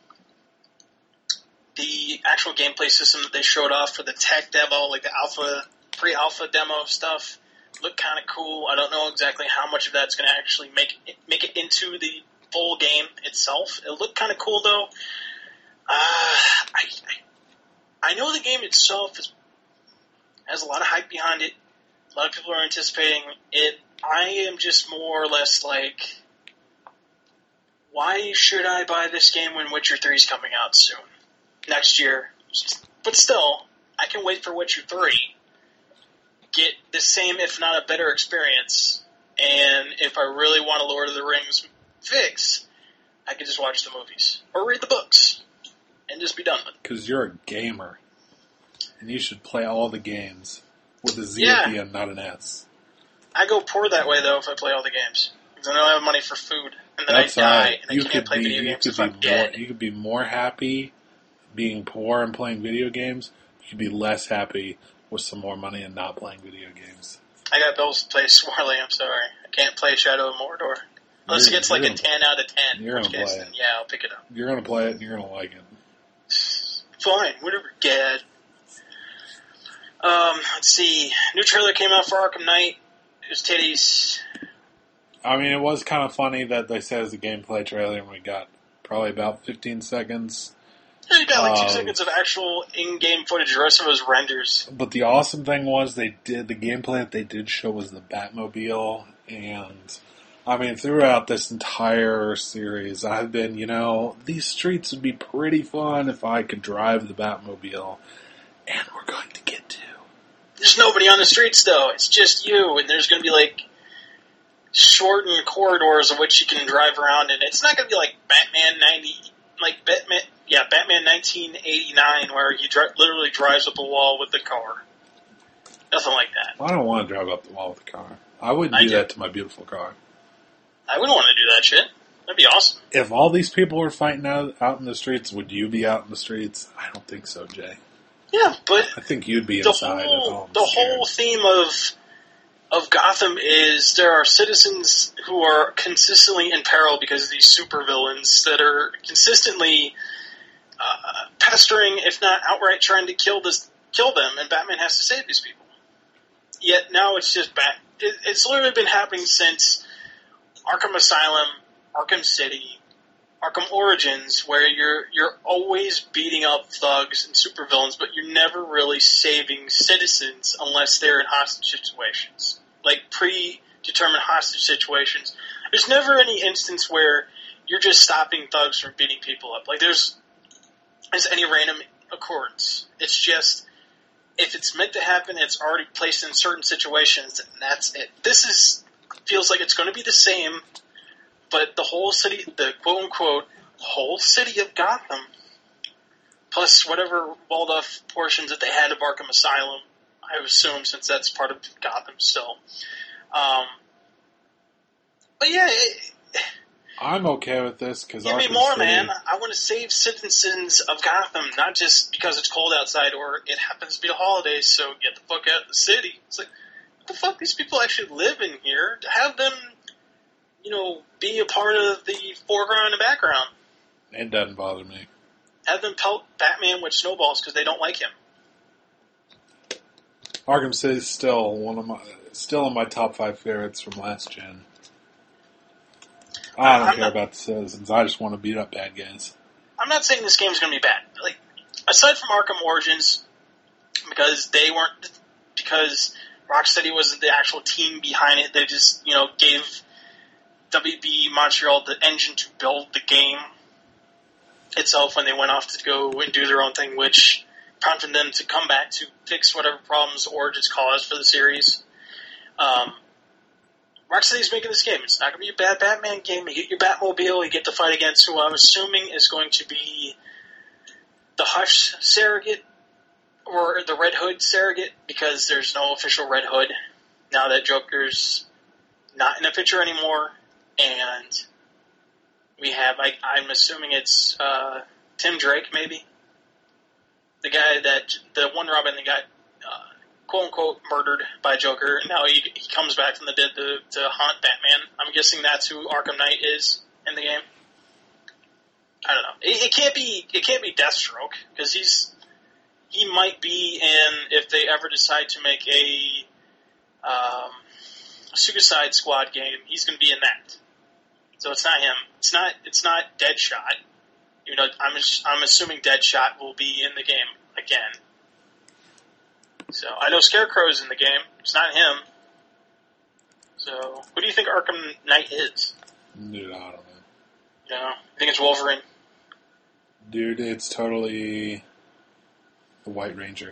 the actual gameplay system that they showed off for the tech demo, like the alpha, pre-alpha demo stuff, looked kind of cool. I don't know exactly how much of that's going to actually make it, make it into the full game itself. It looked kind of cool, though. Uh, I, I I know the game itself is, has a lot of hype behind it. A lot of people are anticipating it. I am just more or less like, why should I buy this game when Witcher three is coming out soon? Next year. But still, I can wait for Witcher three, get the same, if not a better experience, and if I really want a Lord of the Rings fix, I can just watch the movies. Or read the books. And just be done with it. Because you're a gamer. And you should play all the games with a Z yeah. at the end, not an S. I go poor that way, though, if I play all the games. Because I don't have money for food. And then That's I die, right. and I you can't play be, video games if be I'm more, dead. You could be more happy being poor and playing video games. You could be less happy with some more money and not playing video games. I got bills to play Swirly, I'm sorry. I can't play Shadow of Mordor. Unless You're, it gets like gonna, a ten out of ten. You're in which gonna case, play then it. yeah, I'll pick it up. You're going to play it and you're going to like it. Fine, whatever, Gad. Um, let's see. New trailer came out for Arkham Knight. It was titties. I mean, it was kind of funny that they said it was a gameplay trailer and we got probably about fifteen seconds. You got like two Um, seconds of actual in-game footage. The rest of it was renders. But the awesome thing was they did, the gameplay that they did show was the Batmobile, and I mean, throughout this entire series, I've been, you know, these streets would be pretty fun if I could drive the Batmobile, and we're going to get to. There's nobody on the streets, though. It's just you, and there's going to be, like, shortened corridors of which you can drive around in. It's not going to be like Batman ninety, like Batman, yeah, Batman nineteen eighty-nine, where he dri- literally drives up a wall with the car. Nothing like that. I don't want to drive up the wall with the car. I wouldn't I do do. that to my beautiful car. I wouldn't want to do that shit. That'd be awesome. If all these people were fighting out, out in the streets, would you be out in the streets? I don't think so, Jay. Yeah, but I think you'd be the inside whole at home. the scared. whole theme of of Gotham is there are citizens who are consistently in peril because of these supervillains that are consistently uh, pestering, if not outright trying to kill this kill them, and Batman has to save these people. Yet now it's just Bat. It, it's literally been happening since Arkham Asylum, Arkham City, Arkham Origins, where you're you're always beating up thugs and supervillains, but you're never really saving citizens unless they're in hostage situations, like predetermined hostage situations. There's never any instance where you're just stopping thugs from beating people up. Like there's there's any random occurrence. It's just if it's meant to happen, it's already placed in certain situations, and that's it. This is feels like it's going to be the same. But the whole city, the quote-unquote whole city of Gotham, plus whatever walled-off portions that they had of Arkham Asylum, I assume, since that's part of Gotham still. Um, but yeah, it, I'm okay with this because give me Arkham more, City, man. I want to save citizens of Gotham, not just because it's cold outside or it happens to be the holidays, so get the fuck out of the city. It's like, what the fuck? These people actually live in here. Have them, you know, be a part of the foreground and background. It doesn't bother me. Have them pelt Batman with snowballs because they don't like him. Arkham City is still one of my, still in my top five favorites from last gen. I don't I'm care not- about the citizens. I just want to beat up bad guys. I'm not saying this game's going to be bad. Like, aside from Arkham Origins, because they weren't, because Rocksteady wasn't the actual team behind it, they just, you know, gave W B Montreal the engine to build the game itself when they went off to go and do their own thing, which prompted them to come back to fix whatever problems Origins caused for the series. Um, Rocksteady's making this game. It's not going to be a bad Batman game. You get your Batmobile, you get to fight against who I'm assuming is going to be the Hush surrogate, or the Red Hood surrogate, because there's no official Red Hood now that Joker's not in the picture anymore. And we have, I, I'm assuming it's uh, Tim Drake, maybe? The guy that, the one Robin that got, uh, quote-unquote, murdered by Joker, and now he, he comes back from the dead to, to haunt Batman. I'm guessing that's who Arkham Knight is in the game. I don't know. It, it can't be, it can't be Deathstroke, because he's, he might be in, if they ever decide to make a, um, Suicide Squad game, he's going to be in that. So it's not him. It's not. It's not Deadshot. You know, I'm. I'm assuming Deadshot will be in the game again. So I know Scarecrow's in the game. It's not him. So who do you think Arkham Knight is? Dude, I don't know. You know, I think it's Wolverine. Dude, it's totally the White Ranger.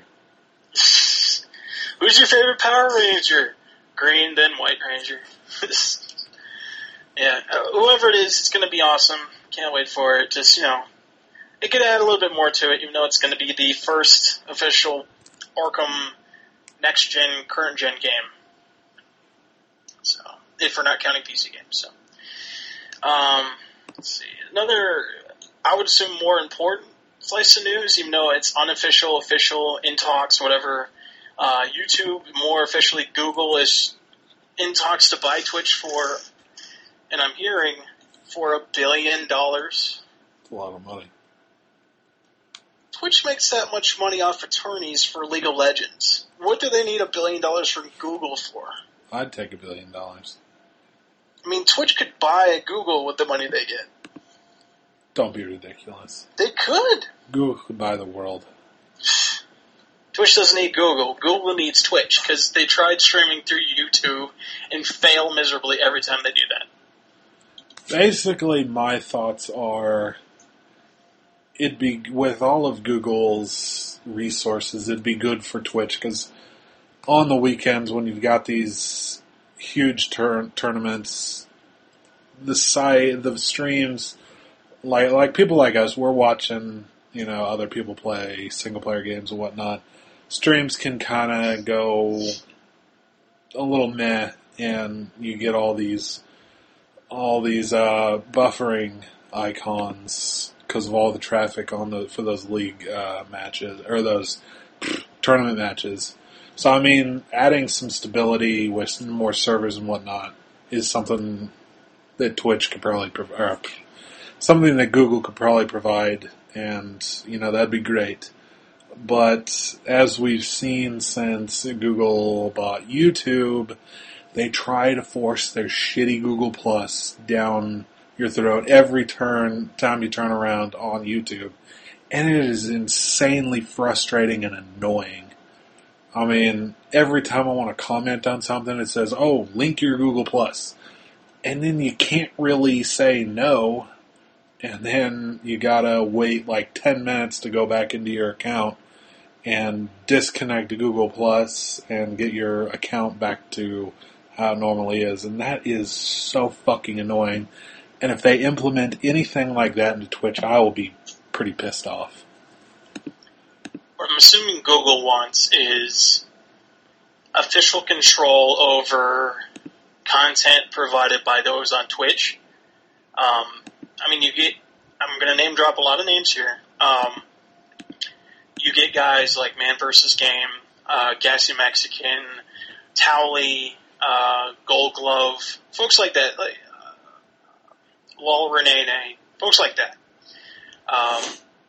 Who's your favorite Power Ranger? Green, then White Ranger. Yeah, uh, whoever it is, it's going to be awesome. Can't wait for it. Just, you know, it could add a little bit more to it, even though it's going to be the first official Arkham next-gen, current-gen game. So, if we're not counting P C games. So, um, let's see. Another, I would assume more important slice of news, even though it's unofficial, official, in talks, whatever. Uh, YouTube, more officially Google, is in talks to buy Twitch for, and I'm hearing, for a billion dollars. It's a lot of money. Twitch makes that much money off attorneys for League of Legends. What do they need a billion dollars from Google for? I'd take a billion dollars. I mean, Twitch could buy Google with the money they get. Don't be ridiculous. They could. Google could buy the world. Twitch doesn't need Google. Google needs Twitch because they tried streaming through YouTube and fail miserably every time they do that. Basically, my thoughts are, it'd be, with all of Google's resources, it'd be good for Twitch, because on the weekends when you've got these huge tur- tournaments, the site, the streams, like like people like us, we're watching, you know, other people play single-player games and whatnot. Streams can kind of go a little meh, and you get all these all these uh, buffering icons because of all the traffic on the for those league uh, matches or those pff, tournament matches. So I mean, adding some stability with more servers and whatnot is something that Twitch could probably provide, something that Google could probably provide, and you know that'd be great. But as we've seen since Google bought YouTube, they try to force their shitty Google Plus down your throat every turn time you turn around on YouTube. And it is insanely frustrating and annoying. I mean, every time I want to comment on something, it says, oh, link your Google Plus. And then you can't really say no. And then you gotta wait like ten minutes to go back into your account and disconnect to Google Plus and get your account back to how it normally is. And that is so fucking annoying. And if they implement anything like that into Twitch, I will be pretty pissed off. What I'm assuming Google wants is official control over content provided by those on Twitch. Um, I mean, you get, I'm going to name drop a lot of names here. Um, you get guys like Man versus. Game, uh, Gassy Mexican, Towley, uh, Gold Glove, folks like that, like, uh, Lol Renee, folks like that, um,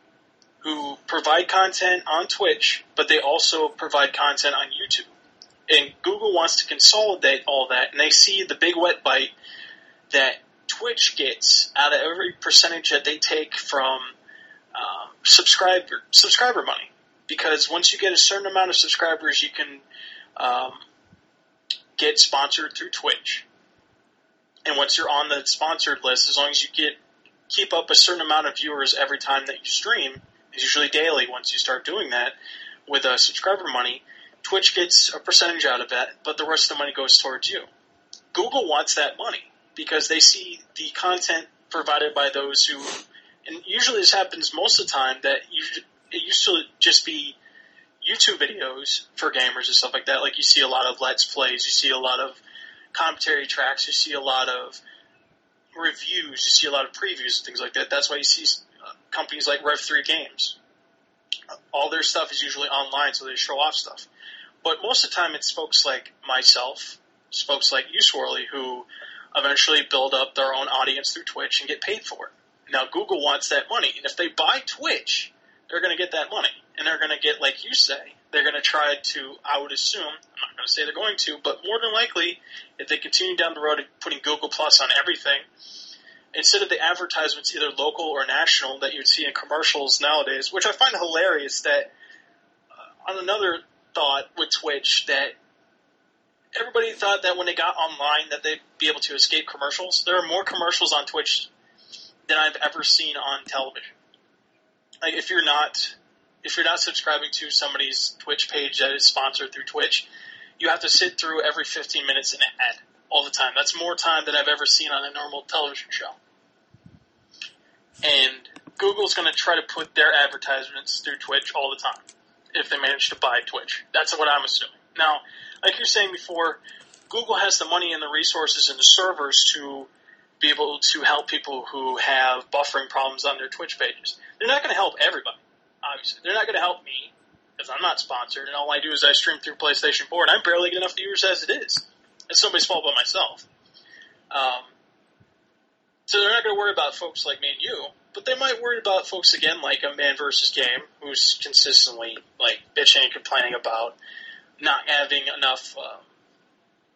who provide content on Twitch, but they also provide content on YouTube. And Google wants to consolidate all that, and they see the big wet bite that Twitch gets out of every percentage that they take from um, subscriber subscriber money. Because once you get a certain amount of subscribers, you can um, get sponsored through Twitch. And once you're on the sponsored list, as long as you get keep up a certain amount of viewers every time that you stream, it's usually daily once you start doing that with uh, subscriber money, Twitch gets a percentage out of that, but the rest of the money goes towards you. Google wants that money because they see the content provided by those who, and usually this happens most of the time, that you, it used to just be YouTube videos for gamers and stuff like that. Like you see a lot of Let's Plays, you see a lot of commentary tracks, you see a lot of reviews, you see a lot of previews and things like that. That's why you see uh, companies like Rev three Games. All their stuff is usually online, so they show off stuff. But most of the time, it's folks like myself, it's folks like you, Swirly, who eventually build up their own audience through Twitch and get paid for it. Now, Google wants that money, and if they buy Twitch, they're going to get that money. And they're going to get, like you say, they're going to try to, I would assume, I'm not going to say they're going to, but more than likely, if they continue down the road of putting Google Plus on everything, instead of the advertisements, either local or national, that you'd see in commercials nowadays, which I find hilarious that, uh, on another thought with Twitch, that everybody thought that when they got online that they'd be able to escape commercials. There are more commercials on Twitch than I've ever seen on television. Like, if you're not, if you're not subscribing to somebody's Twitch page that is sponsored through Twitch, you have to sit through every fifteen minutes an ad all the time. That's more time than I've ever seen on a normal television show. And Google's going to try to put their advertisements through Twitch all the time if they manage to buy Twitch. That's what I'm assuming. Now, like you're saying before, Google has the money and the resources and the servers to be able to help people who have buffering problems on their Twitch pages. They're not going to help everybody, obviously. They're not going to help me, because I'm not sponsored, and all I do is I stream through PlayStation four, and I barely get enough viewers as it is. It's somebody's fault but myself. Um, so they're not going to worry about folks like me and you, but they might worry about folks, again, like a Man versus. Game, who's consistently like bitching and complaining about not having enough uh,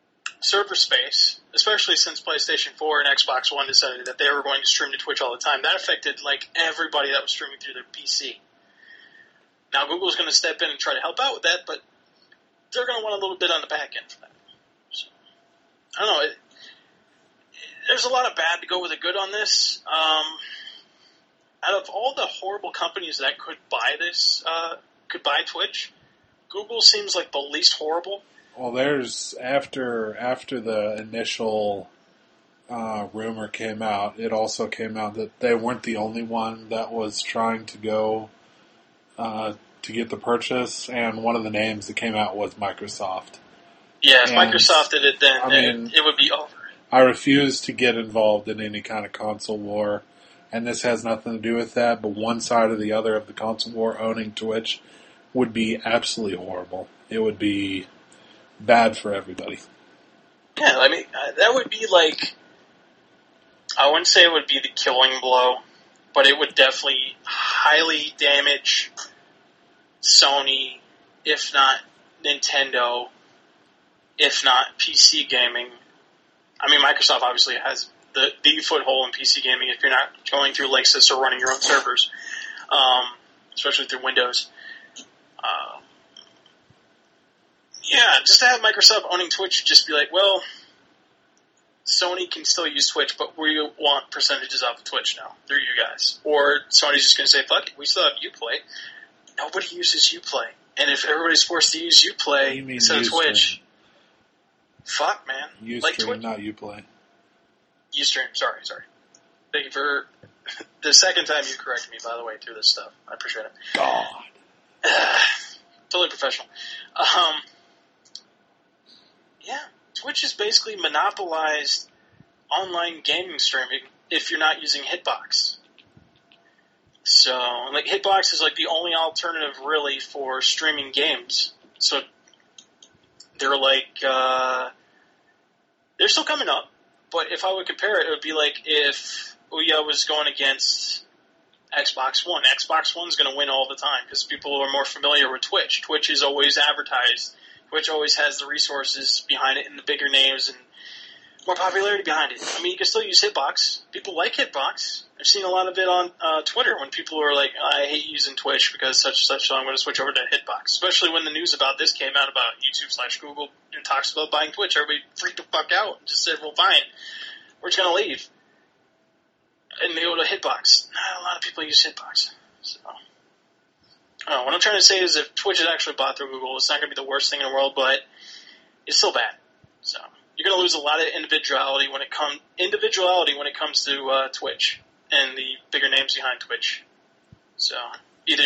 server space, especially since PlayStation four and Xbox One decided that they were going to stream to Twitch all the time. That affected like everybody that was streaming through their P C. Now Google's going to step in and try to help out with that, but they're going to want a little bit on the back end for that. So, I don't know. It, it, there's a lot of bad to go with the good on this. Um, out of all the horrible companies that could buy this, uh, could buy Twitch, Google seems like the least horrible. Well, there's after after the initial uh, rumor came out, it also came out that they weren't the only one that was trying to go uh, to get the purchase, and one of the names that came out was Microsoft. Yeah, if and, Microsoft did it, then I mean, it, it would be over. I refuse to get involved in any kind of console war, and this has nothing to do with that, but one side or the other of the console war owning Twitch would be absolutely horrible. It would be bad for everybody. Yeah, I mean, uh, that would be like, I wouldn't say it would be the killing blow, but it would definitely highly damage Sony, if not Nintendo, if not P C gaming. I mean, Microsoft obviously has the, the foothold in P C gaming if you're not going through Linksys or running your own servers, um, especially through Windows. Uh, yeah, just to have Microsoft owning Twitch would just be like, well, Sony can still use Twitch, but we want percentages off of Twitch now through you guys. Or Sony's just going to say, fuck it, we still have Uplay. Nobody uses Uplay. And if everybody's forced to use Uplay instead of Twitch, fuck, man. Ustream, like Twitch, not Uplay. Ustream, sorry, sorry. Thank you for the second time you corrected me, by the way, through this stuff. I appreciate it. God. Totally professional. Um, yeah, Twitch has basically monopolized online gaming streaming if you're not using Hitbox. So, like, Hitbox is like the only alternative really for streaming games. So, they're like, uh, they're still coming up, but if I would compare it, it would be like if Ouya was going against Xbox One. Xbox One's going to win all the time because people are more familiar with Twitch. Twitch is always advertised. Twitch always has the resources behind it and the bigger names and more popularity behind it. I mean, you can still use Hitbox. People like Hitbox. I've seen a lot of it on uh, Twitter when people are like, I hate using Twitch because such and such, so I'm going to switch over to Hitbox. Especially when the news about this came out about YouTube slash Google and talks about buying Twitch. Everybody freaked the fuck out and just said, well, fine. We're just going to leave. And they go to Hitbox. Not a lot of people use Hitbox. So, uh, what I'm trying to say is if Twitch is actually bought through Google, it's not going to be the worst thing in the world, but it's still bad. So you're going to lose a lot of individuality when it comes individuality when it comes to uh, Twitch and the bigger names behind Twitch. So either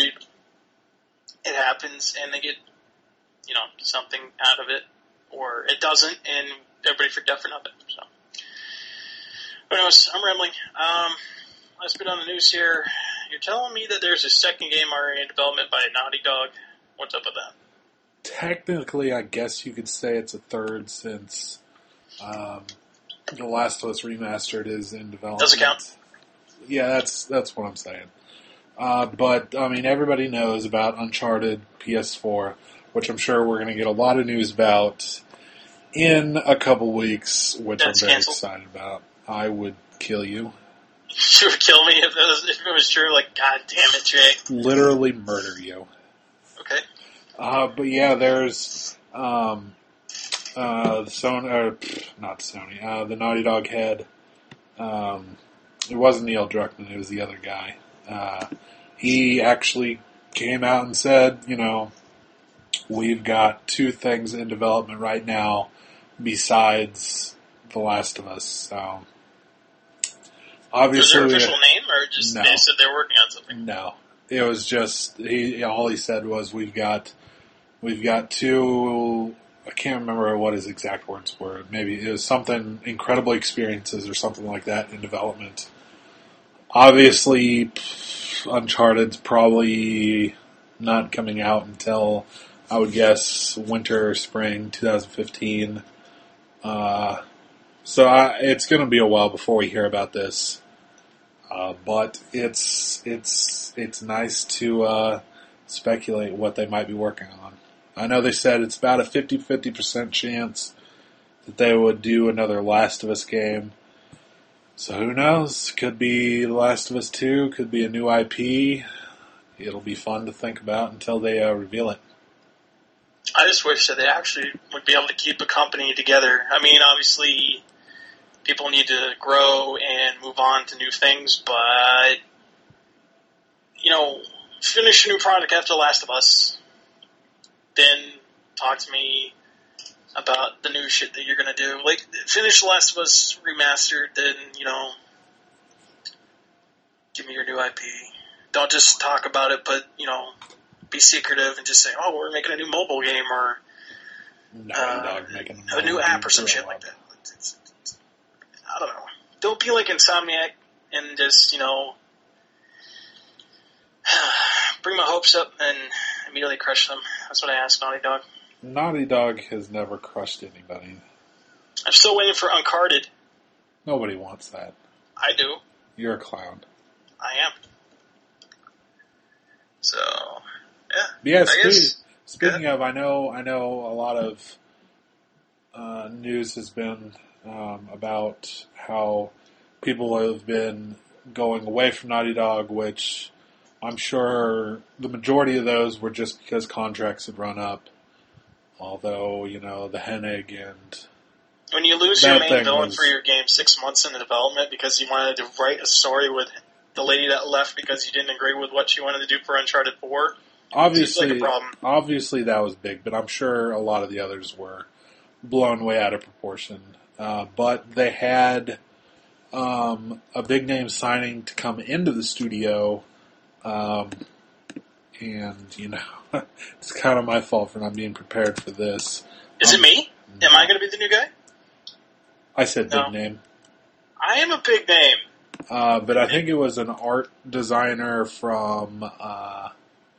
it happens and they get, you know, something out of it, or it doesn't and everybody freaked out for nothing. So. Anyways, I'm rambling. Um, last bit on the news here. You're telling me that there's a second game already in development by Naughty Dog. What's up with that? Technically, I guess you could say it's a third since um, The Last of Us Remastered is in development. Does it count? Yeah, that's that's what I'm saying. Uh, but, I mean, everybody knows about Uncharted P S four, which I'm sure we're going to get a lot of news about in a couple weeks, which That's I'm very canceled. excited about. I would kill you. You would kill me if it was, if it was true. Like, God damn it, Jay. Literally murder you. Okay. Uh, but yeah, there's um, uh, the Sony, or, pff, not Sony, uh, the Naughty Dog head. Um, it wasn't Neil Druckmann, it was the other guy. Uh, he actually came out and said, you know, we've got two things in development right now besides The Last of Us. So obviously, was there an official name, or just no. they said they were working on something? No, it was just he. All he said was, "We've got, we've got two." I can't remember what his exact words were. Maybe it was something incredible experiences or something like that in development. Obviously, Uncharted's probably not coming out until I would guess winter, spring, twenty fifteen. Uh, so I, it's going to be a while before we hear about this. Uh, but it's it's it's nice to uh, speculate what they might be working on. I know they said it's about a fifty-fifty percent chance that they would do another Last of Us game. So who knows? Could be The Last of Us two, could be a new I P. It'll be fun to think about until they uh, reveal it. I just wish that they actually would be able to keep a company together. I mean, obviously, people need to grow and move on to new things, but, you know, finish a new product after Last of Us, then talk to me about the new shit that you're going to do. Like, finish The Last of Us Remastered, then, you know, give me your new I P. Don't just talk about it, but, you know, be secretive and just say, oh, we're making a new mobile game or Naughty uh, Dog making a a new app or some game. shit like that. It's, it's, it's, I don't know. Don't be like Insomniac and just, you know, bring my hopes up and immediately crush them. That's what I ask Naughty Dog. Naughty Dog has never crushed anybody. I'm still waiting for Uncarded. Nobody wants that. I do. You're a clown. I am. So, yeah. Yeah, I speak, guess, speaking yeah. of, I know I know a lot of uh, news has been um, about how people have been going away from Naughty Dog, which I'm sure the majority of those were just because contracts had run up. Although, you know, the Hennig and... When you lose that your main thing villain was- for your game six months into development because you wanted to write a story with the lady that left because you didn't agree with what she wanted to do for Uncharted four, Obviously, seems like a problem. obviously that was big, but I'm sure a lot of the others were blown way out of proportion. Uh, but they had um, a big name signing to come into the studio, um, and you know, it's kind of my fault for not being prepared for this. Is Um, it me? Am I going to be the new guy? I said big No. name, I am a big name. uh, but I think it was an art designer from. Uh,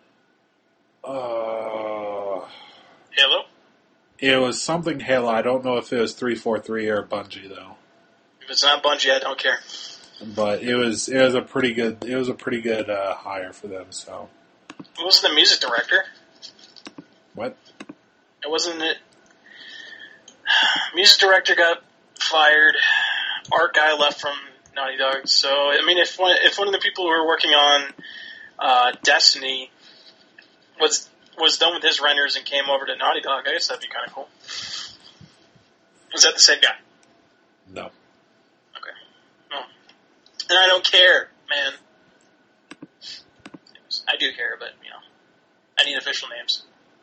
uh, Halo? It was something Halo. I don't know if it was three forty-three or Bungie though. If it's not Bungie, I don't care. But it was it was a pretty good it was a pretty good uh, hire for them. So It wasn't the music director. what? It wasn't it. Music director got fired. Art guy left from Naughty Dog. So I mean, if one if one of the people who were working on uh, Destiny was was done with his renders and came over to Naughty Dog, I guess that'd be kind of cool. Was that the same guy? No. Okay. No. And I don't care, man. I do care, but you know, I need official names.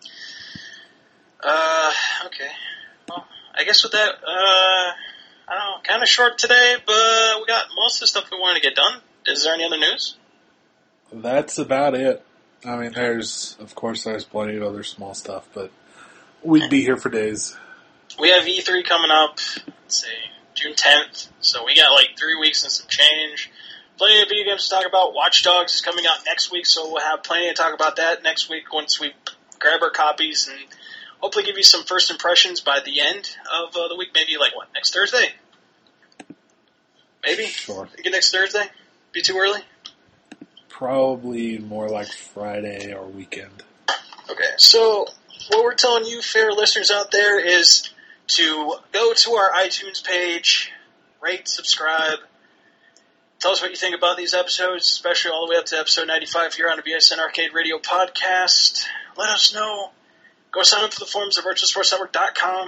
Uh, okay. Well, I guess with that, uh, I don't know, kind of short today, but we got most of the stuff we wanted to get done. Is there any other news? That's about it. I mean, there's of course there's plenty of other small stuff, but we'd be here for days. We have E three coming up, let's see, June tenth, so we got like three weeks and some change. Plenty of video games to talk about. Watch Dogs is coming out next week, so we'll have plenty to talk about that next week once we grab our copies and hopefully give you some first impressions by the end of uh, the week. Maybe like what, next Thursday? Maybe? Sure. Think next Thursday? Be too early? Probably more like Friday or weekend. Okay, so what we're telling you, fair listeners out there, is to go to our iTunes page, rate, subscribe, tell us what you think about these episodes, especially all the way up to episode ninety-five here on the B S N Arcade Radio podcast. Let us know. Go sign up for the forums at virtual sports network dot com.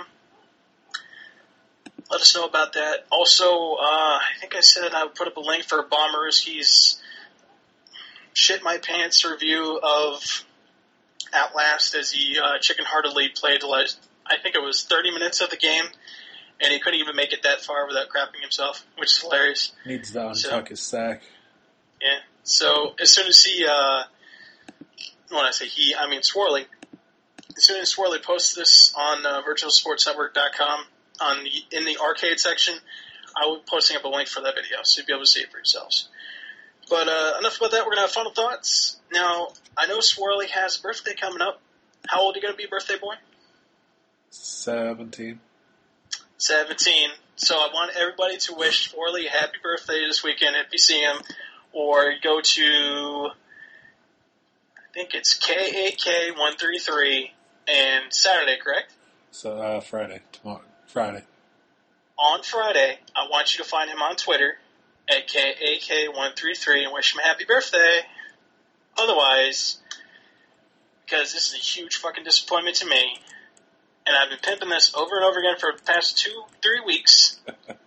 Let us know about that. Also, uh, I think I said I would put up a link for Bomberski's Shit My Pants review of Outlast as he uh, chicken-heartedly played, I think it was thirty minutes of the game, and he couldn't even make it that far without crapping himself, which is hilarious. Needs to untuck So- his sack. Yeah. So as soon as he, uh, when I say he, I mean Swirly. As soon as Swirly posts this on uh, virtual sports network dot com on the, in the arcade section, I will be posting up a link for that video, so you'll be able to see it for yourselves. But uh, enough about that. We're gonna have final thoughts. Now, I know Swirly has a birthday coming up. How old are you gonna be, birthday boy? Seventeen. seventeen. So I want everybody to wish Swirly a happy birthday this weekend if you see him, or go to, I think it's K A K one thirty-three, and Saturday, correct? So uh, Friday tomorrow. Friday. on Friday, I want you to find him on Twitter at K A K one three three and wish him a happy birthday. Otherwise, because this is a huge fucking disappointment to me, and I've been pimping this over and over again for the past two, three weeks.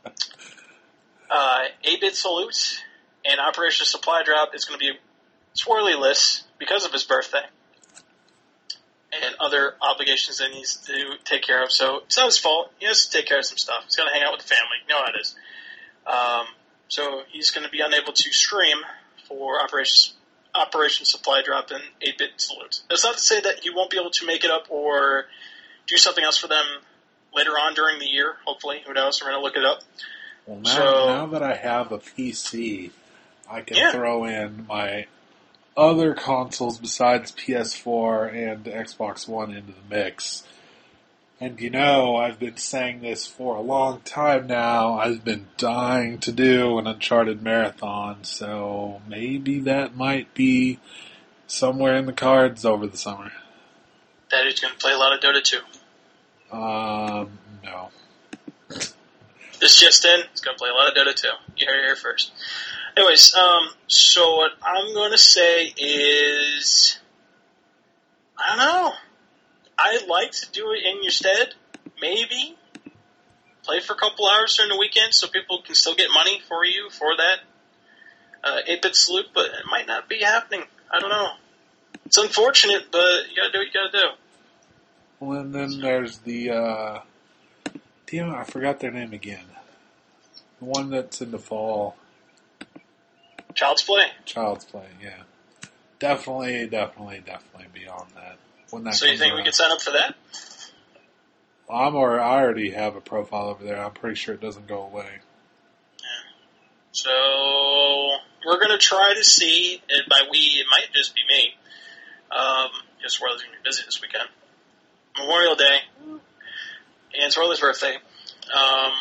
uh, eight-bit Salute and Operation Supply Drop is going to be swirly-less because of his birthday and other obligations that he needs to take care of. So it's not his fault. He has to take care of some stuff. He's got to hang out with the family. You know how it is. Um, so he's going to be unable to stream for Operation Operation Supply Drop and eight-bit Salute. That's not to say that he won't be able to make it up or do something else for them later on during the year, hopefully. Who knows? We're going to look it up. Well, now, so, now that I have a P C, I can yeah. throw in my other consoles besides P S four and Xbox One into the mix. And you know, I've been saying this for a long time now. I've been dying to do an Uncharted marathon, so maybe that might be somewhere in the cards over the summer. That he's going to play a lot of Dota two. Um, no. This just in, he's going to play a lot of Dota two. You heard it here first. Anyways, um, so what I'm going to say is, I don't know. I'd like to do it in your stead, maybe. Play for a couple hours during the weekend so people can still get money for you for that uh, eight-bit Salute, but it might not be happening. I don't know. It's unfortunate, but you gotta do what you gotta do. Well, and then there's the, uh, damn it, I forgot their name again. The one that's in the fall. Child's Play. Child's Play, yeah. Definitely, definitely, definitely be on that. When that So you think around. we could sign up for that? I'm or I already have a profile over there. I'm pretty sure it doesn't go away. Yeah. So we're gonna try to see, and by we, it might just be me. Um, because Swirly's gonna be busy this weekend. Memorial Day and Swirly's birthday. Um,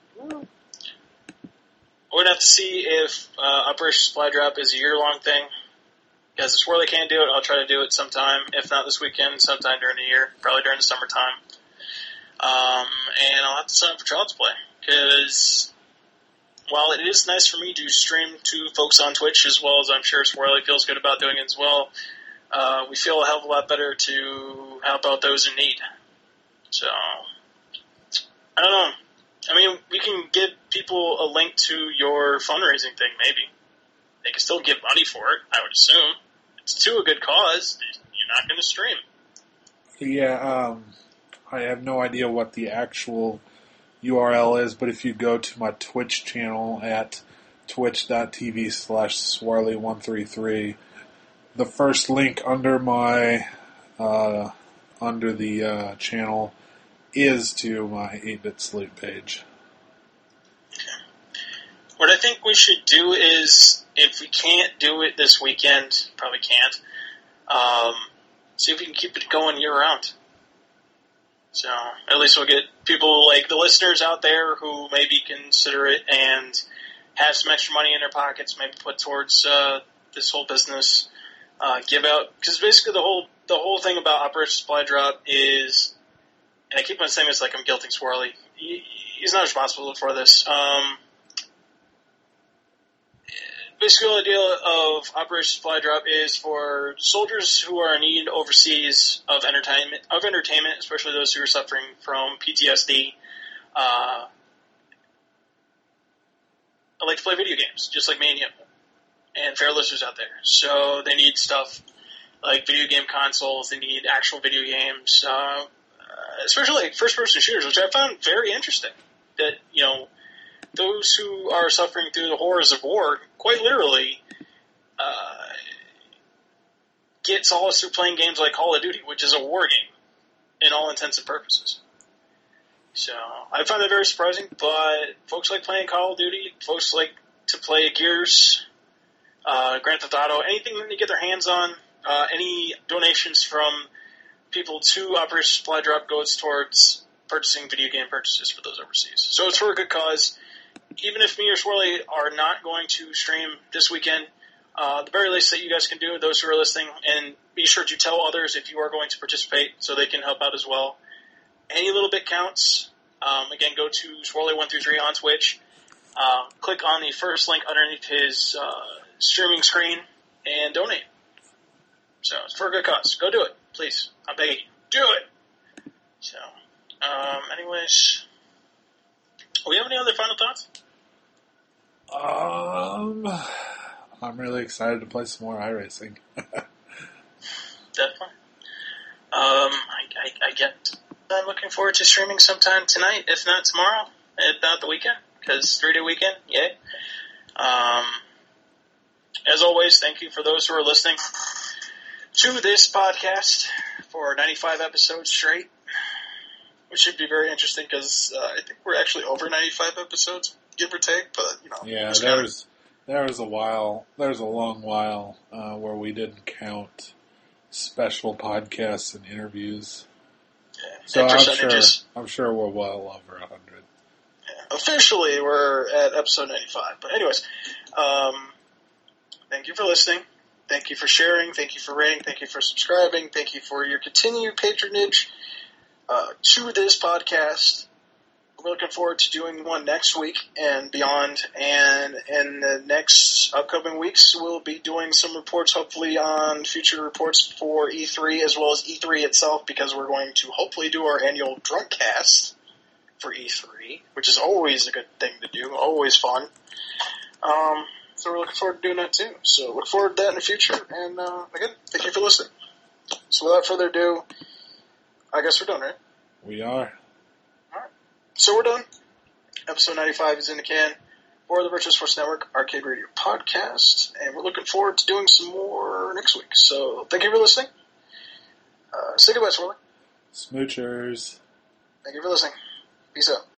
we're gonna have to see if uh, Operation Supply Drop is a year-long thing. Because if Swirly can't do it, I'll try to do it sometime. If not this weekend, sometime during the year. Probably during the summertime. Um, and I'll have to sign up for Child's Play. Because while it is nice for me to stream to folks on Twitch, as well as I'm sure Swirly feels good about doing it as well, uh, we feel a hell of a lot better to help out those in need. So, I don't know. I mean, we can give people a link to your fundraising thing, maybe. They can still give money for it, I would assume. It's to a good cause. You're not going to stream. Yeah, um, I have no idea what the actual U R L is, but if you go to my Twitch channel at twitch.tv slash Swarly133, the first link under my, uh, under the uh, channel is to my eight-bit Salute page. What I think we should do is, if we can't do it this weekend, probably can't, um, see if we can keep it going year-round. So, at least we'll get people like the listeners out there who maybe consider it and have some extra money in their pockets, maybe put towards uh, this whole business, uh, give out, because basically the whole the whole thing about Operation Supply Drop is, and I keep on saying this like I'm guilting Swirly, he, he's not responsible for this, um... Basically, the idea of Operation Supply Drop is for soldiers who are in need overseas of entertainment, of entertainment, especially those who are suffering from P T S D. Uh, I like to play video games, just like me and you, and fair listeners out there. So they need stuff like video game consoles. They need actual video games, uh, especially like first-person shooters, which I found very interesting. That, you know, those who are suffering through the horrors of war, quite literally, uh, get solace through playing games like Call of Duty, which is a war game, in all intents and purposes. So, I find that very surprising, but folks like playing Call of Duty, folks like to play Gears, uh, Grand Theft Auto, anything that they get their hands on, uh, any donations from people to Operation Supply Drop goes towards purchasing video game purchases for those overseas. So it's for a good cause. Even if me or Swirly are not going to stream this weekend, uh, the very least that you guys can do, those who are listening, and be sure to tell others if you are going to participate so they can help out as well. Any little bit counts. Um, again, go to Swirly one two three on Twitch. Uh, click on the first link underneath his uh, streaming screen and donate. So it's for a good cause. Go do it, please. I'm begging you. Do it! So, um, anyways, do we have any other final thoughts? Um, I'm really excited to play some more iRacing. Definitely. Um, I, I, I get. I'm looking forward to streaming sometime tonight, if not tomorrow, if not the weekend, because three-day weekend, yay. Um, as always, thank you for those who are listening to this podcast for ninety-five episodes straight, which should be very interesting because uh, I think we're actually over ninety-five episodes, give or take, but, you know. Yeah, there was, there was a while, there was a long while uh, where we didn't count special podcasts and interviews. Yeah. So and I'm sure, percentages. I'm sure we're well over a hundred. Yeah. Officially, we're at episode ninety-five. But anyways, um, thank you for listening. Thank you for sharing. Thank you for rating. Thank you for subscribing. Thank you for your continued patronage uh, to this podcast. We're looking forward to doing one next week and beyond. And in the next upcoming weeks, we'll be doing some reports, hopefully on future reports for E three as well as E three itself, because we're going to hopefully do our annual drunk cast for E three, which is always a good thing to do, always fun. Um, so we're looking forward to doing that too. So look forward to that in the future. And uh, again, thank you for listening. So without further ado, I guess we're done, right? We are. So we're done. Episode ninety-five is in the can for the Virtual Sports Network Arcade Radio Podcast, and we're looking forward to doing some more next week. So thank you for listening. Uh, say goodbye, Swirly. Smoochers. Thank you for listening. Peace out.